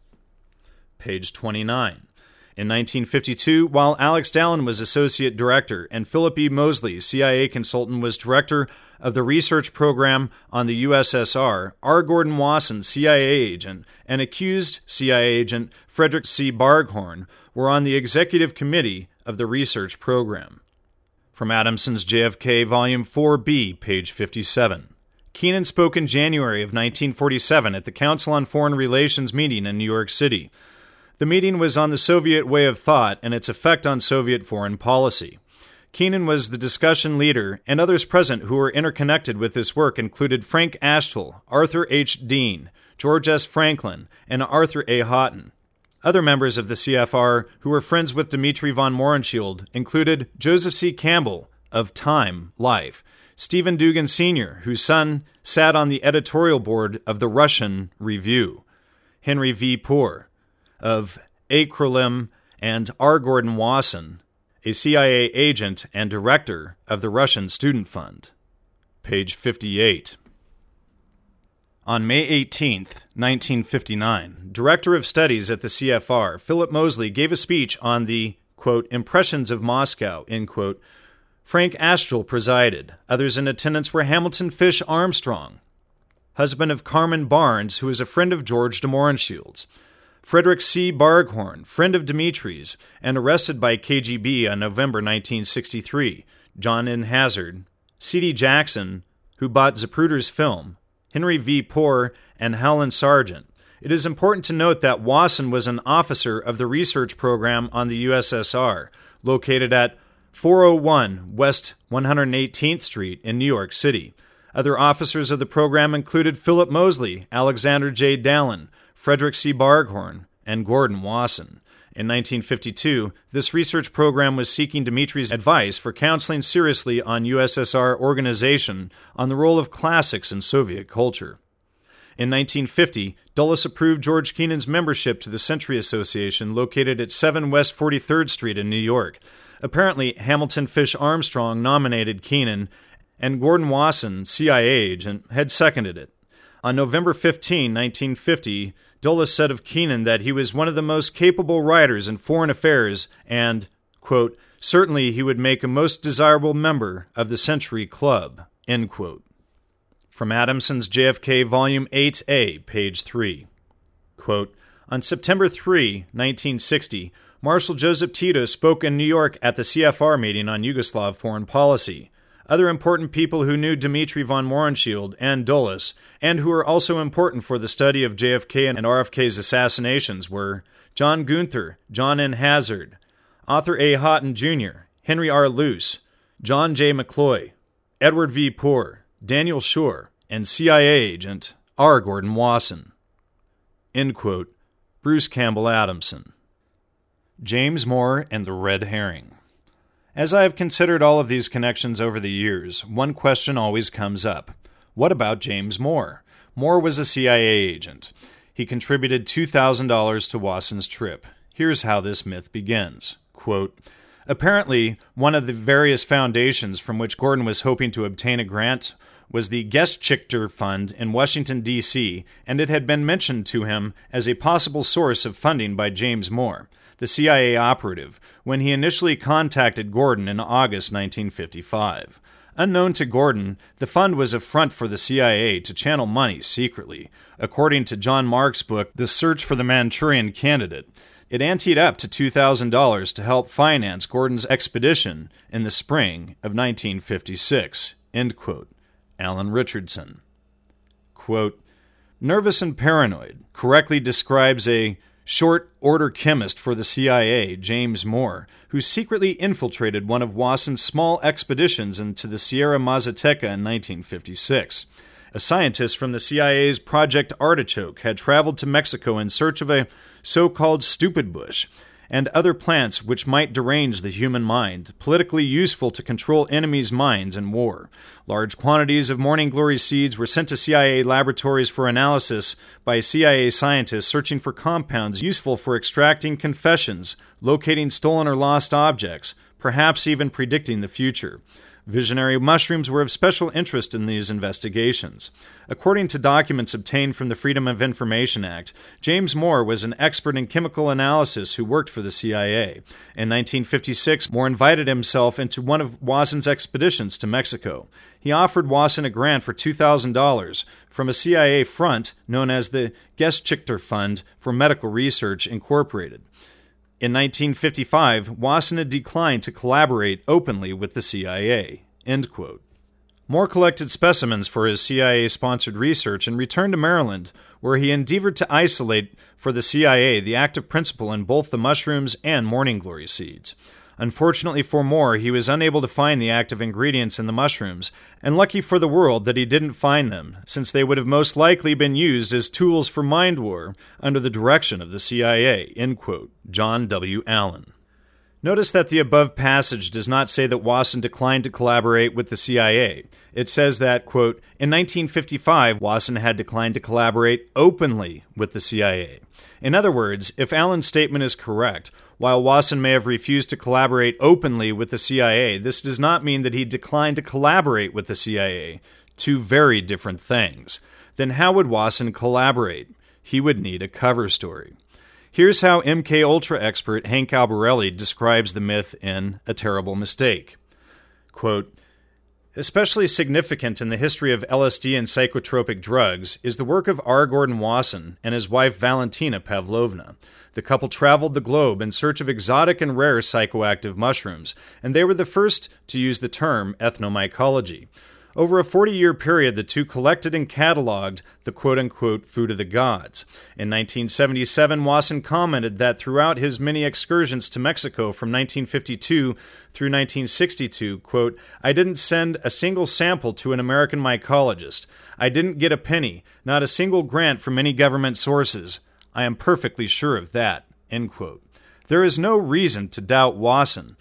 Page twenty-nine. In nineteen fifty-two, while Alex Dallin was associate director and Philip E. Mosley, C I A consultant, was director of the research program on the U S S R, R. Gordon Wasson, C I A agent, and accused C I A agent Frederick C. Barghorn were on the executive committee of the research program. From Adamson's J F K, Volume four B, page fifty-seven. Keenan spoke in January of nineteen forty-seven at the Council on Foreign Relations meeting in New York City. The meeting was on the Soviet way of thought and its effect on Soviet foreign policy. Keenan was the discussion leader, and others present who were interconnected with this work included Frank Ashtel, Arthur H. Dean, George S. Franklin, and Arthur A. Houghton. Other members of the C F R who were friends with Dmitri von Mohrenschildt included Joseph C. Campbell of Time Life, Stephen Dugan Senior, whose son sat on the editorial board of the Russian Review, Henry V. Poor of Acrolim, and R. Gordon Wasson, a C I A agent and director of the Russian Student Fund. Page fifty-eight. On May eighteenth, nineteen fifty-nine, Director of Studies at the C F R, Philip Mosley, gave a speech on the, quote, impressions of Moscow, end quote. Frank Ashtel presided. Others in attendance were Hamilton Fish Armstrong, husband of Carmen Barnes, who was a friend of George de Mohrenschildt's. Frederick C. Barghorn, friend of Dimitri's, and arrested by K G B on November nineteen sixty-three. John N. Hazard, C D Jackson, who bought Zapruder's film, Henry V. Poor, and Helen Sargent. It is important to note that Wasson was an officer of the research program on the U S S R, located at four oh one West one hundred eighteenth Street in New York City. Other officers of the program included Philip Mosley, Alexander J. Dallin, Frederick C. Barghorn, and Gordon Wasson. In nineteen fifty-two, this research program was seeking Dimitri's advice for counseling seriously on U S S R organization on the role of classics in Soviet culture. In nineteen fifty, Dulles approved George Keenan's membership to the Century Association located at seven West forty-third Street in New York. Apparently, Hamilton Fish Armstrong nominated Keenan, and Gordon Wasson, C I A agent, had seconded it. On November fifteenth, nineteen fifty, Dulles said of Keenan that he was one of the most capable writers in foreign affairs and, quote, certainly he would make a most desirable member of the Century Club, end quote. From Adamson's J F K, Volume eight A, page three. Quote, on September third, nineteen sixty, Marshal Joseph Tito spoke in New York at the C F R meeting on Yugoslav foreign policy. Other important people who knew Dmitri von Mohrenschildt and Dulles, and who were also important for the study of J F K and R F K's assassinations, were John Gunther, John N. Hazard, Arthur A. Houghton Junior, Henry R. Luce, John J. McCloy, Edward V. Poor, Daniel Schorr, and C I A agent R. Gordon Wasson. End quote. Bruce Campbell Adamson. James Moore and the Red Herring. As I have considered all of these connections over the years, one question always comes up. What about James Moore? Moore was a C I A agent. He contributed two thousand dollars to Wasson's trip. Here's how this myth begins. Quote, apparently, one of the various foundations from which Gordon was hoping to obtain a grant was the Geschickter Fund in Washington, D C, and it had been mentioned to him as a possible source of funding by James Moore, the C I A operative, when he initially contacted Gordon in August nineteen fifty-five. Unknown to Gordon, the fund was a front for the C I A to channel money secretly. According to John Mark's book, The Search for the Manchurian Candidate, it anteed up to two thousand dollars to help finance Gordon's expedition in the spring of nineteen fifty-six. End quote. Alan Richardson. Quote, nervous and paranoid correctly describes a short-order chemist for the C I A, James Moore, who secretly infiltrated one of Wasson's small expeditions into the Sierra Mazateca in nineteen fifty-six. A scientist from the C I A's Project Artichoke had traveled to Mexico in search of a so-called stupid bush and other plants which might derange the human mind, politically useful to control enemies' minds in war. Large quantities of morning glory seeds were sent to C I A laboratories for analysis by C I A scientists searching for compounds useful for extracting confessions, locating stolen or lost objects, perhaps even predicting the future. Visionary mushrooms were of special interest in these investigations. According to documents obtained from the Freedom of Information Act, James Moore was an expert in chemical analysis who worked for the C I A. In nineteen fifty-six, Moore invited himself into one of Wasson's expeditions to Mexico. He offered Wasson a grant for two thousand dollars from a C I A front known as the Geschickter Fund for Medical Research, Incorporated. In nineteen fifty-five, Wasson had declined to collaborate openly with the C I A. End quote. Moore collected specimens for his C I A-sponsored research and returned to Maryland, where he endeavored to isolate for the C I A the active principle in both the mushrooms and morning glory seeds. Unfortunately for Moore, he was unable to find the active ingredients in the mushrooms, and lucky for the world that he didn't find them, since they would have most likely been used as tools for mind war under the direction of the C I A. End quote. John W. Allen. Notice that the above passage does not say that Wasson declined to collaborate with the C I A. It says that, quote, in nineteen fifty-five, Wasson had declined to collaborate openly with the C I A. In other words, if Allen's statement is correct, while Wasson may have refused to collaborate openly with the C I A, this does not mean that he declined to collaborate with the C I A. Two very different things. Then how would Wasson collaborate? He would need a cover story. Here's how M K Ultra expert Hank Albarelli describes the myth in A Terrible Mistake. Quote, especially significant in the history of L S D and psychotropic drugs is the work of R. Gordon Wasson and his wife Valentina Pavlovna. The couple traveled the globe in search of exotic and rare psychoactive mushrooms, and they were the first to use the term ethnomycology. Over a forty-year period, the two collected and cataloged the quote-unquote food of the gods. In nineteen seventy-seven, Wasson commented that throughout his many excursions to Mexico from nineteen fifty-two through nineteen sixty-two, quote, I didn't send a single sample to an American mycologist. I didn't get a penny, not a single grant from any government sources. I am perfectly sure of that, end quote. There is no reason to doubt Wasson.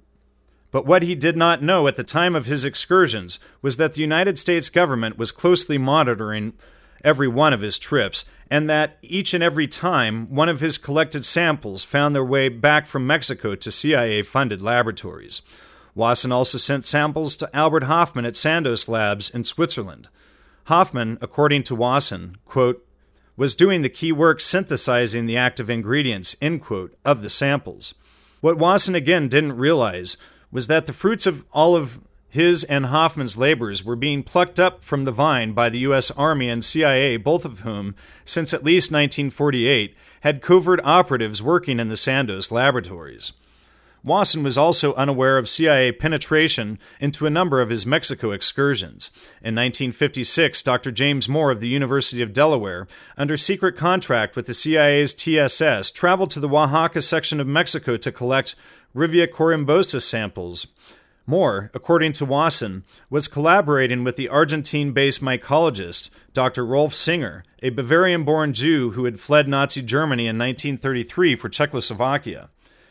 But what he did not know at the time of his excursions was that the United States government was closely monitoring every one of his trips, and that each and every time one of his collected samples found their way back from Mexico to C I A-funded laboratories. Wasson also sent samples to Albert Hofmann at Sandoz Labs in Switzerland. Hofmann, according to Wasson, quote, was doing the key work synthesizing the active ingredients, end quote, of the samples. What Wasson again didn't realize was that the fruits of all of his and Hoffman's labors were being plucked up from the vine by the U S Army and C I A, both of whom, since at least nineteen forty-eight, had covert operatives working in the Sandoz laboratories. Wasson was also unaware of C I A penetration into a number of his Mexico excursions. In nineteen fifty-six, Doctor James Moore of the University of Delaware, under secret contract with the C I A's T S S, traveled to the Oaxaca section of Mexico to collect Rivia corymbosa samples. Moore, according to Wasson, was collaborating with the Argentine-based mycologist Doctor Rolf Singer, a Bavarian-born Jew who had fled Nazi Germany in nineteen thirty-three for Czechoslovakia.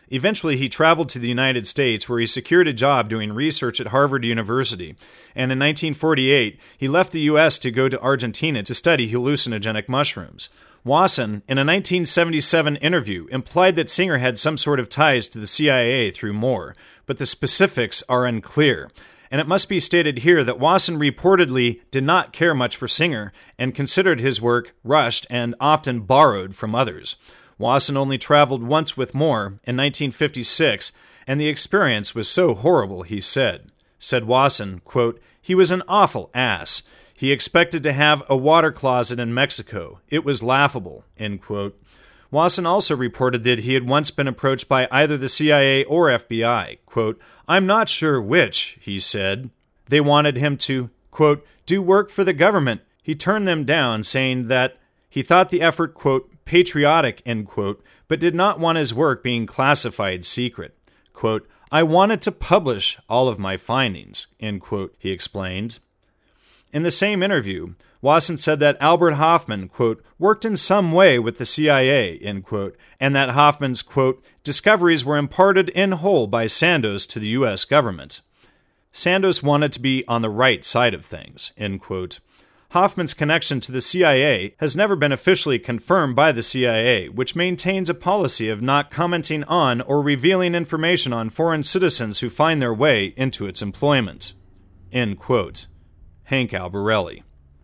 Eventually, he traveled to the United States, where he secured a job doing research at Harvard University, and in nineteen forty-eight, he left the U S to go to Argentina to study hallucinogenic mushrooms. Wasson, in a nineteen seventy-seven interview, implied that Singer had some sort of ties to the C I A through Moore, but the specifics are unclear. And it must be stated here that Wasson reportedly did not care much for Singer and considered his work rushed and often borrowed from others. Wasson only traveled once with Moore in nineteen fifty-six, and the experience was so horrible, he said. Said Wasson, quote, "He was an awful ass. He expected to have a water closet in Mexico. It was laughable," end quote. Wasson also reported that he had once been approached by either the C I A or F B I. Quote, "I'm not sure which," he said. They wanted him to, quote, "do work for the government." He turned them down, saying that he thought the effort, quote, "patriotic," end quote, but did not want his work being classified secret. Quote, "I wanted to publish all of my findings," end quote, he explained. In the same interview, Wasson said that Albert Hofmann, quote, "worked in some way with the C I A," end quote, and that Hoffman's, quote, "discoveries were imparted in whole by Sandoz to the U S government." Sandoz wanted to be on the right side of things, end quote. Hoffman's connection to the C I A has never been officially confirmed by the C I A, which maintains a policy of not commenting on or revealing information on foreign citizens who find their way into its employment. End quote. Hank Albarelli.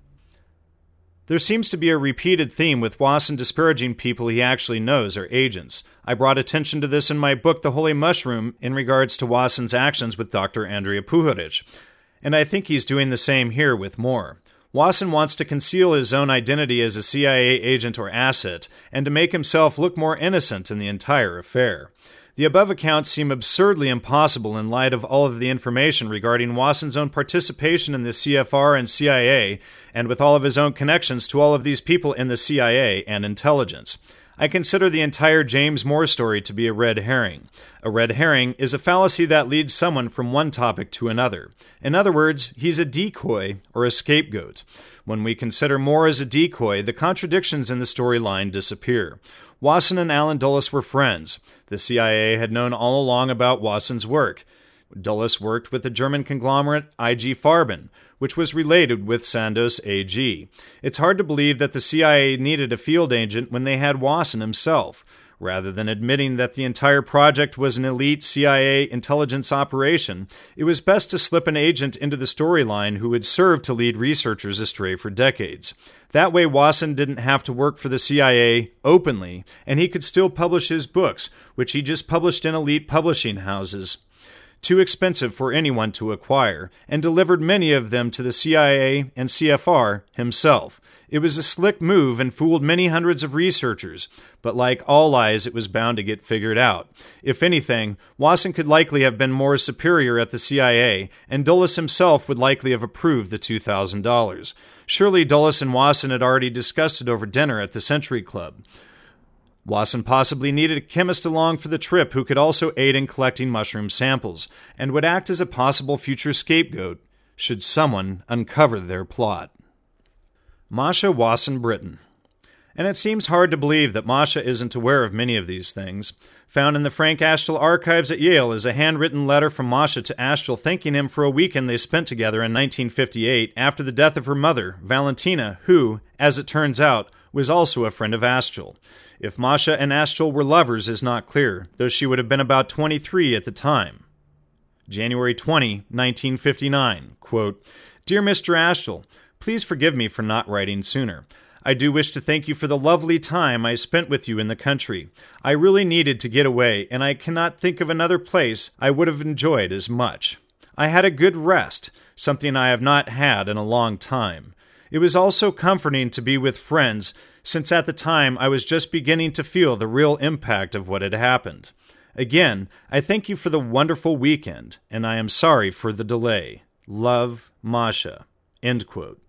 There seems to be a repeated theme with Wasson disparaging people he actually knows are agents. I brought attention to this in my book, The Holy Mushroom, in regards to Wasson's actions with Doctor Andrija Puharich, and I think he's doing the same here with Moore. Wasson wants to conceal his own identity as a C I A agent or asset, and to make himself look more innocent in the entire affair. The above accounts seem absurdly impossible in light of all of the information regarding Wasson's own participation in the C F R and C I A, and with all of his own connections to all of these people in the C I A and intelligence. I consider the entire James Moore story to be a red herring. A red herring is a fallacy that leads someone from one topic to another. In other words, he's a decoy or a scapegoat. When we consider Moore as a decoy, the contradictions in the storyline disappear. Wasson and Allen Dulles were friends. The C I A had known all along about Wasson's work. Dulles worked with the German conglomerate I G Farben, which was related with Sandoz A G. It's hard to believe that the C I A needed a field agent when they had Wasson himself. Rather than admitting that the entire project was an elite C I A intelligence operation, it was best to slip an agent into the storyline who would serve to lead researchers astray for decades. That way Wasson didn't have to work for the C I A openly, and he could still publish his books, which he just published in elite publishing houses, too expensive for anyone to acquire, and delivered many of them to the C I A and C F R himself. It was a slick move and fooled many hundreds of researchers, but like all lies, it was bound to get figured out. If anything, Wasson could likely have been more superior at the C I A, and Dulles himself would likely have approved the two thousand dollars. Surely Dulles and Wasson had already discussed it over dinner at the Century Club. Wasson possibly needed a chemist along for the trip who could also aid in collecting mushroom samples, and would act as a possible future scapegoat should someone uncover their plot. Masha Wasson Britton. And it seems hard to believe that Masha isn't aware of many of these things. Found in the Frank Astiel archives at Yale is a handwritten letter from Masha to Astiel thanking him for a weekend they spent together in nineteen fifty-eight after the death of her mother, Valentina, who, as it turns out, was also a friend of Astiel. If Masha and Astiel were lovers is not clear, though she would have been about twenty-three at the time. January twentieth, nineteen fifty-nine, quote, "Dear Mister Astiel, please forgive me for not writing sooner. I do wish to thank you for the lovely time I spent with you in the country. I really needed to get away, and I cannot think of another place I would have enjoyed as much. I had a good rest, something I have not had in a long time. It was also comforting to be with friends, since at the time I was just beginning to feel the real impact of what had happened. Again, I thank you for the wonderful weekend, and I am sorry for the delay. Love, Masha." End quote.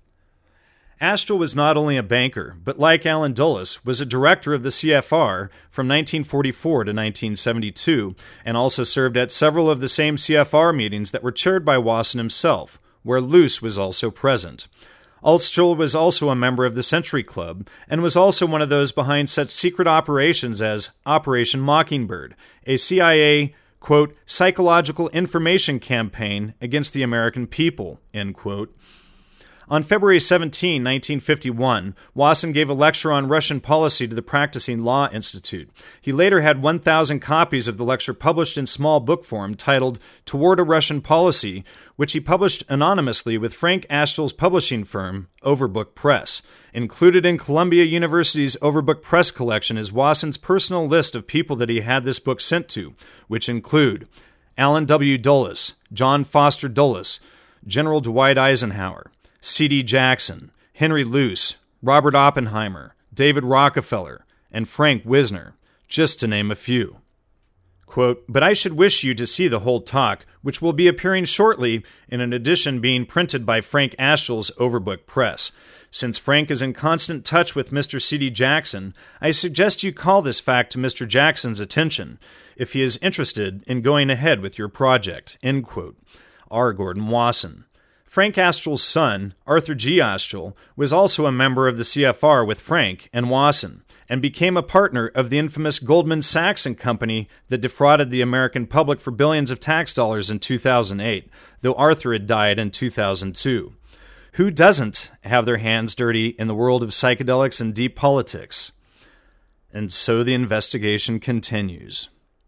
Astiel was not only a banker, but like Allen Dulles, was a director of the C F R from nineteen forty-four to nineteen seventy-two, and also served at several of the same C F R meetings that were chaired by Wasson himself, where Luce was also present. Altschul was also a member of the Century Club and was also one of those behind such secret operations as Operation Mockingbird, a C I A, quote, psychological information campaign against the American people, end quote. On February seventeenth, nineteen fifty-one, Wasson gave a lecture on Russian policy to the Practicing Law Institute. He later had one thousand copies of the lecture published in small book form titled Toward a Russian Policy, which he published anonymously with Frank Aschul's publishing firm, Overbook Press. Included in Columbia University's Overbook Press collection is Wasson's personal list of people that he had this book sent to, which include Allen W. Dulles, John Foster Dulles, General Dwight Eisenhower, C D Jackson, Henry Luce, Robert Oppenheimer, David Rockefeller, and Frank Wisner, just to name a few. Quote, but I should wish you to see the whole talk, which will be appearing shortly in an edition being printed by Frank Aschul's Overbook Press. Since Frank is in constant touch with Mister C D Jackson, I suggest you call this fact to Mister Jackson's attention if he is interested in going ahead with your project, end quote. R. Gordon Wasson. Frank Aschul's son, Arthur G. Aschul, was also a member of the C F R with Frank and Wasson, and became a partner of the infamous Goldman Sachs and Company that defrauded the American public for billions of tax dollars in two thousand eight, though Arthur had died in two thousand two. Who doesn't have their hands dirty in the world of psychedelics and deep politics? And so the investigation continues.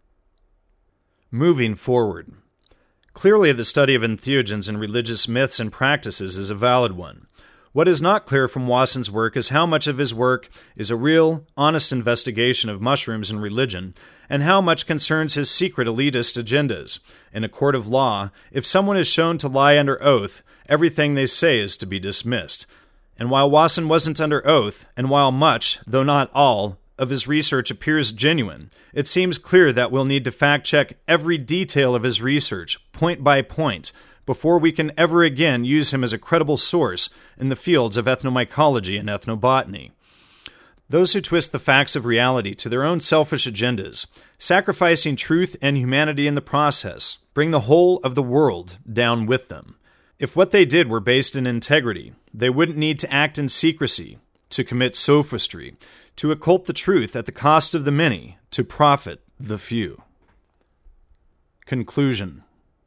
Moving forward. Clearly, the study of entheogens and religious myths and practices is a valid one. What is not clear from Wasson's work is how much of his work is a real, honest investigation of mushrooms and religion, and how much concerns his secret elitist agendas. In a court of law, if someone is shown to lie under oath, everything they say is to be dismissed. And while Wasson wasn't under oath, and while much, though not all, of his research appears genuine, it seems clear that we'll need to fact-check every detail of his research, point by point, before we can ever again use him as a credible source in the fields of ethnomycology and ethnobotany. Those who twist the facts of reality to their own selfish agendas, sacrificing truth and humanity in the process, bring the whole of the world down with them. If what they did were based in integrity, they wouldn't need to act in secrecy, to commit sophistry, to occult the truth at the cost of the many, to profit the few. Conclusion.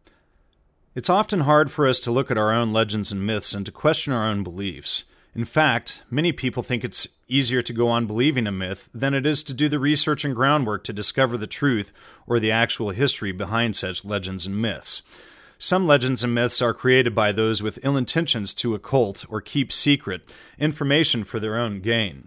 It's often hard for us to look at our own legends and myths and to question our own beliefs. In fact, many people think it's easier to go on believing a myth than it is to do the research and groundwork to discover the truth or the actual history behind such legends and myths. Some legends and myths are created by those with ill intentions to occult or keep secret information for their own gain.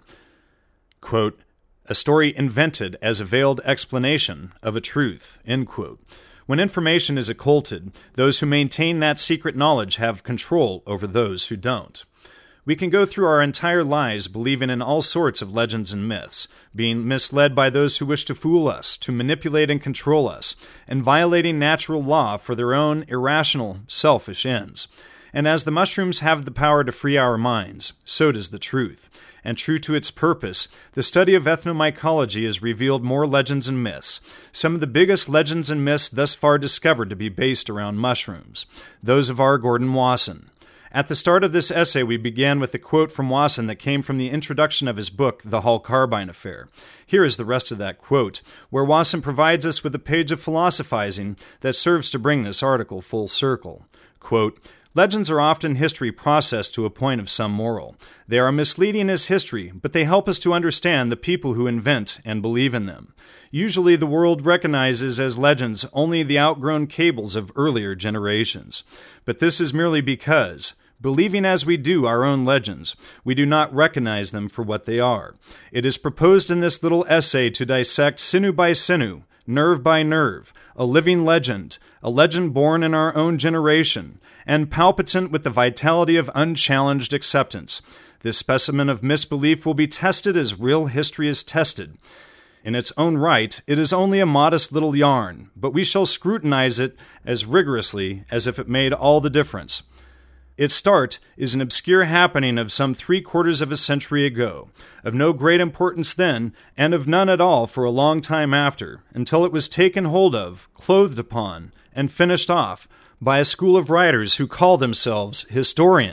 Quote, a story invented as a veiled explanation of a truth, end quote. When information is occulted, those who maintain that secret knowledge have control over those who don't. We can go through our entire lives believing in all sorts of legends and myths, being misled by those who wish to fool us, to manipulate and control us, and violating natural law for their own irrational, selfish ends. And as the mushrooms have the power to free our minds, so does the truth. And true to its purpose, the study of ethnomycology has revealed more legends and myths. Some of the biggest legends and myths thus far discovered to be based around mushrooms, those of R. Gordon Wasson. At the start of this essay, we began with a quote from Wasson that came from the introduction of his book, The Hall Carbine Affair. Here is the rest of that quote, where Wasson provides us with a page of philosophizing that serves to bring this article full circle. Quote, legends are often history processed to a point of some moral. They are misleading as history, but they help us to understand the people who invent and believe in them. Usually the world recognizes as legends only the outgrown cables of earlier generations. But this is merely because, believing as we do our own legends, we do not recognize them for what they are. It is proposed in this little essay to dissect sinew by sinew, nerve by nerve, a living legend, a legend born in our own generation, and palpitant with the vitality of unchallenged acceptance. This specimen of misbelief will be tested as real history is tested. In its own right, it is only a modest little yarn, but we shall scrutinize it as rigorously as if it made all the difference. Its start is an obscure happening of some three-quarters of a century ago, of no great importance then, and of none at all for a long time after, until it was taken hold of, clothed upon, and finished off by a school of writers who call themselves historians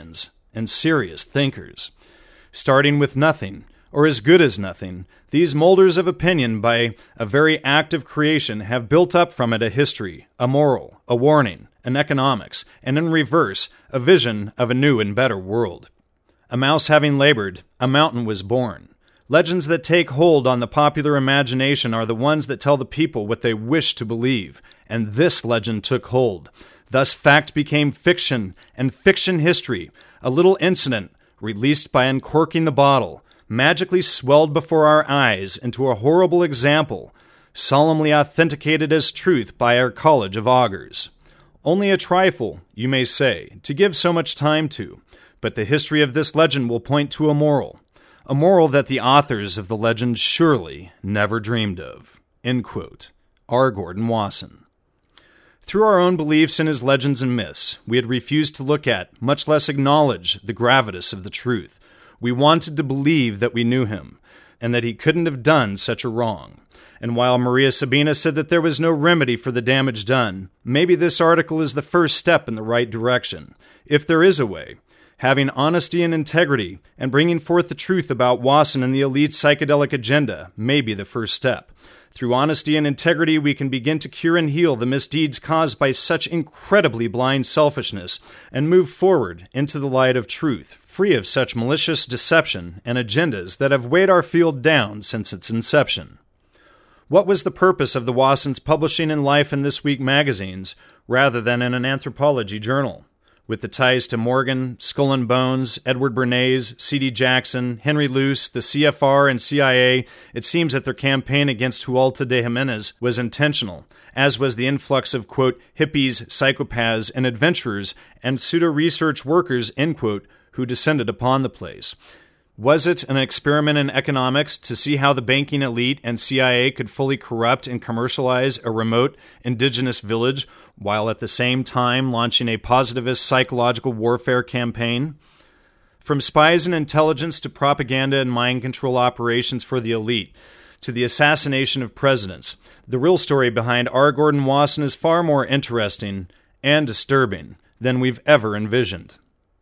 and serious thinkers. Starting with nothing, or as good as nothing, these molders of opinion by a very act of creation have built up from it a history, a moral, a warning, an economics, and in reverse, a vision of a new and better world. A mouse having labored, a mountain was born. Legends that take hold on the popular imagination are the ones that tell the people what they wish to believe, and this legend took hold. Thus fact became fiction, and fiction history, a little incident released by uncorking the bottle, magically swelled before our eyes into a horrible example, solemnly authenticated as truth by our College of Augurs. Only a trifle, you may say, to give so much time to, but the history of this legend will point to a moral, a moral that the authors of the legend surely never dreamed of." End quote. R. Gordon Wasson. Through our own beliefs in his legends and myths, we had refused to look at, much less acknowledge, the gravitas of the truth. We wanted to believe that we knew him, and that he couldn't have done such a wrong. And while Maria Sabina said that there was no remedy for the damage done, maybe this article is the first step in the right direction, if there is a way. Having honesty and integrity, and bringing forth the truth about Wasson and the elite psychedelic agenda may be the first step. Through honesty and integrity, we can begin to cure and heal the misdeeds caused by such incredibly blind selfishness, and move forward into the light of truth, free of such malicious deception and agendas that have weighed our field down since its inception. What was the purpose of the Wassons publishing in Life and This Week magazines, rather than in an anthropology journal? With the ties to Morgan, Skull and Bones, Edward Bernays, C D Jackson, Henry Luce, the C F R, and C I A, it seems that their campaign against Hualta de Jimenez was intentional, as was the influx of, quote, hippies, psychopaths, and adventurers, and pseudo-research workers, end quote, who descended upon the place. Was it an experiment in economics to see how the banking elite and C I A could fully corrupt and commercialize a remote indigenous village while at the same time launching a positivist psychological warfare campaign? From spies and intelligence to propaganda and mind control operations for the elite, to the assassination of presidents, the real story behind R. Gordon Wasson is far more interesting and disturbing than we've ever envisioned.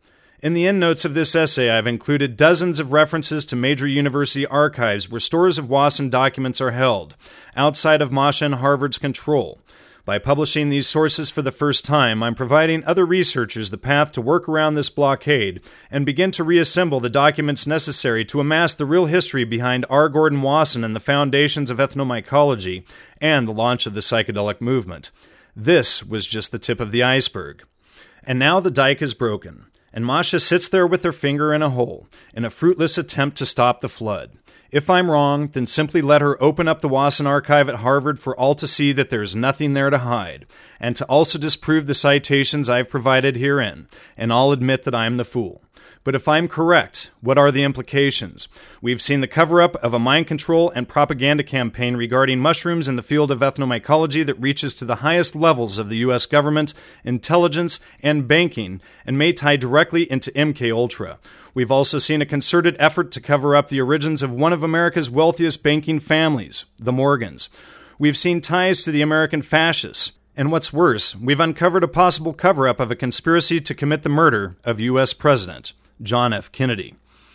In the endnotes of this essay, I've included dozens of references to major university archives where stores of Wasson documents are held, outside of Masha and Harvard's control. By publishing these sources for the first time, I'm providing other researchers the path to work around this blockade and begin to reassemble the documents necessary to amass the real history behind R. Gordon Wasson and the foundations of ethnomycology and the launch of the psychedelic movement. This was just the tip of the iceberg. And now the dike is broken, and Masha sits there with her finger in a hole, in a fruitless attempt to stop the flood. If I'm wrong, then simply let her open up the Wasson archive at Harvard for all to see that there's nothing there to hide, and to also disprove the citations I've provided herein, and I'll admit that I'm the fool. But if I'm correct, what are the implications? We've seen the cover-up of a mind control and propaganda campaign regarding mushrooms in the field of ethnomycology that reaches to the highest levels of the U S government, intelligence, and banking, and may tie directly into M K Ultra. We've also seen a concerted effort to cover up the origins of one of America's wealthiest banking families, the Morgans. We've seen ties to the American fascists. And what's worse, we've uncovered a possible cover-up of a conspiracy to commit the murder of U S President John F. Kennedy.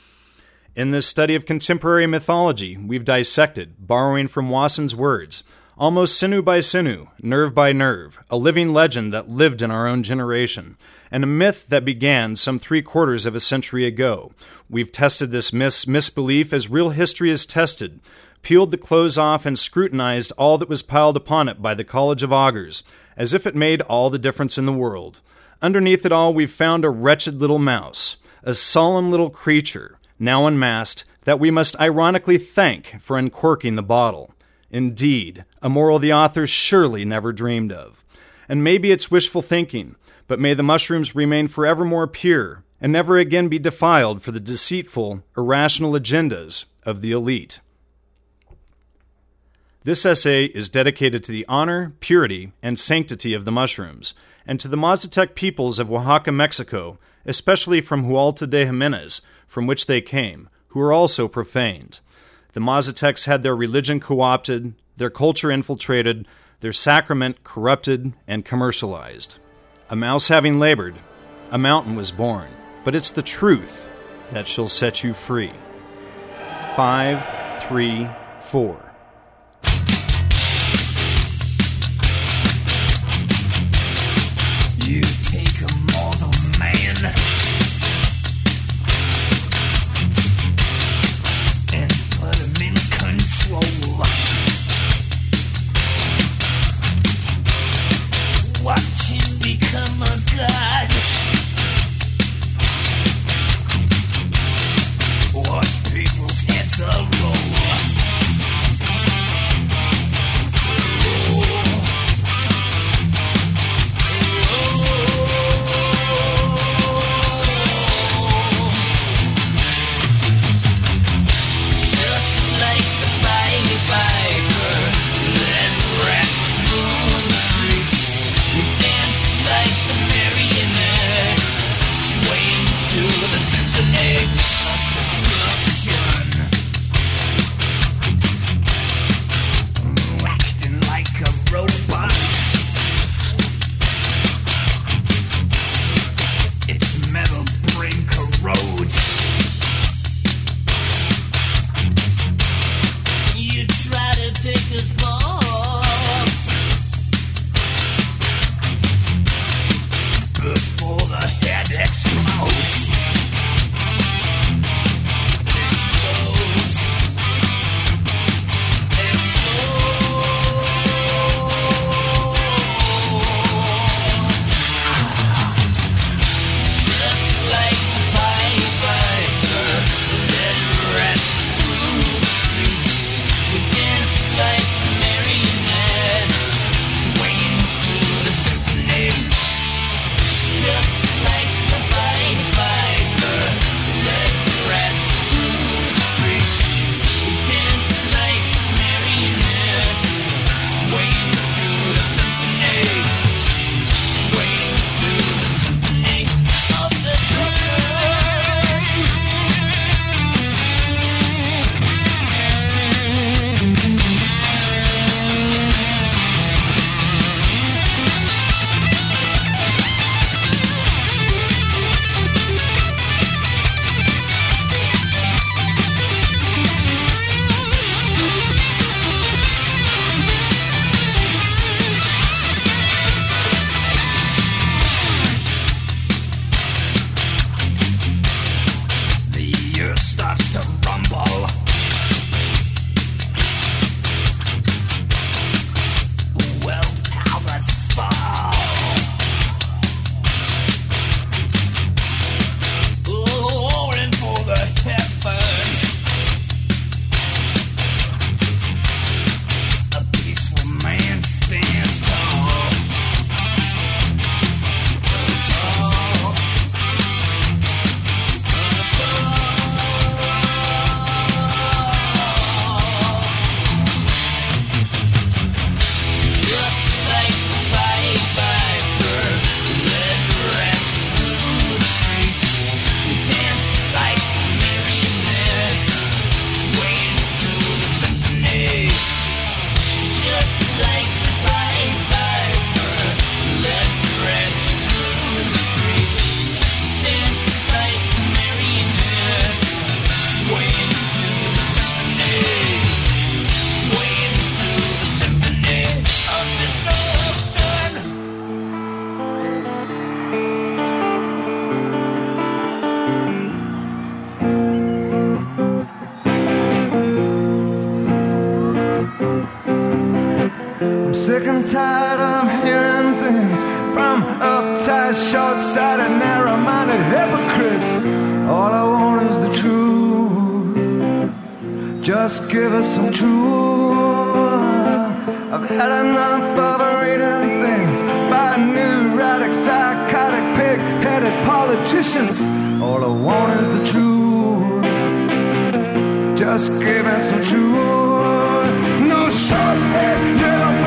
In this study of contemporary mythology, we've dissected, borrowing from Wasson's words, almost sinew by sinew, nerve by nerve, a living legend that lived in our own generation, and a myth that began some three-quarters of a century ago. We've tested this myth's misbelief as real history is tested, peeled the clothes off and scrutinized all that was piled upon it by the College of Augurs, as if it made all the difference in the world. Underneath it all, we've found a wretched little mouse, a solemn little creature, now unmasked, that we must ironically thank for uncorking the bottle. Indeed, a moral the authors surely never dreamed of. And maybe it's wishful thinking, but may the mushrooms remain forevermore pure and never again be defiled for the deceitful, irrational agendas of the elite. This essay is dedicated to the honor, purity, and sanctity of the mushrooms, and to the Mazatec peoples of Oaxaca, Mexico, especially from Hualta de Jimenez, from which they came, who are also profaned. The Mazatecs had their religion co-opted, their culture infiltrated, their sacrament corrupted and commercialized. A mouse having labored, a mountain was born. but it's the truth that shall set you free. Five, three, four. You take a mortal man and put him in control. Watch him become a god. Watch people's heads roll. Sick and tired of hearing things from uptight, short-sighted, narrow-minded hypocrites. All I want is the truth. Just give us some truth. I've had enough of reading things by neurotic, psychotic, pig-headed politicians. All I want is the truth. Just give us some truth. No short-haired little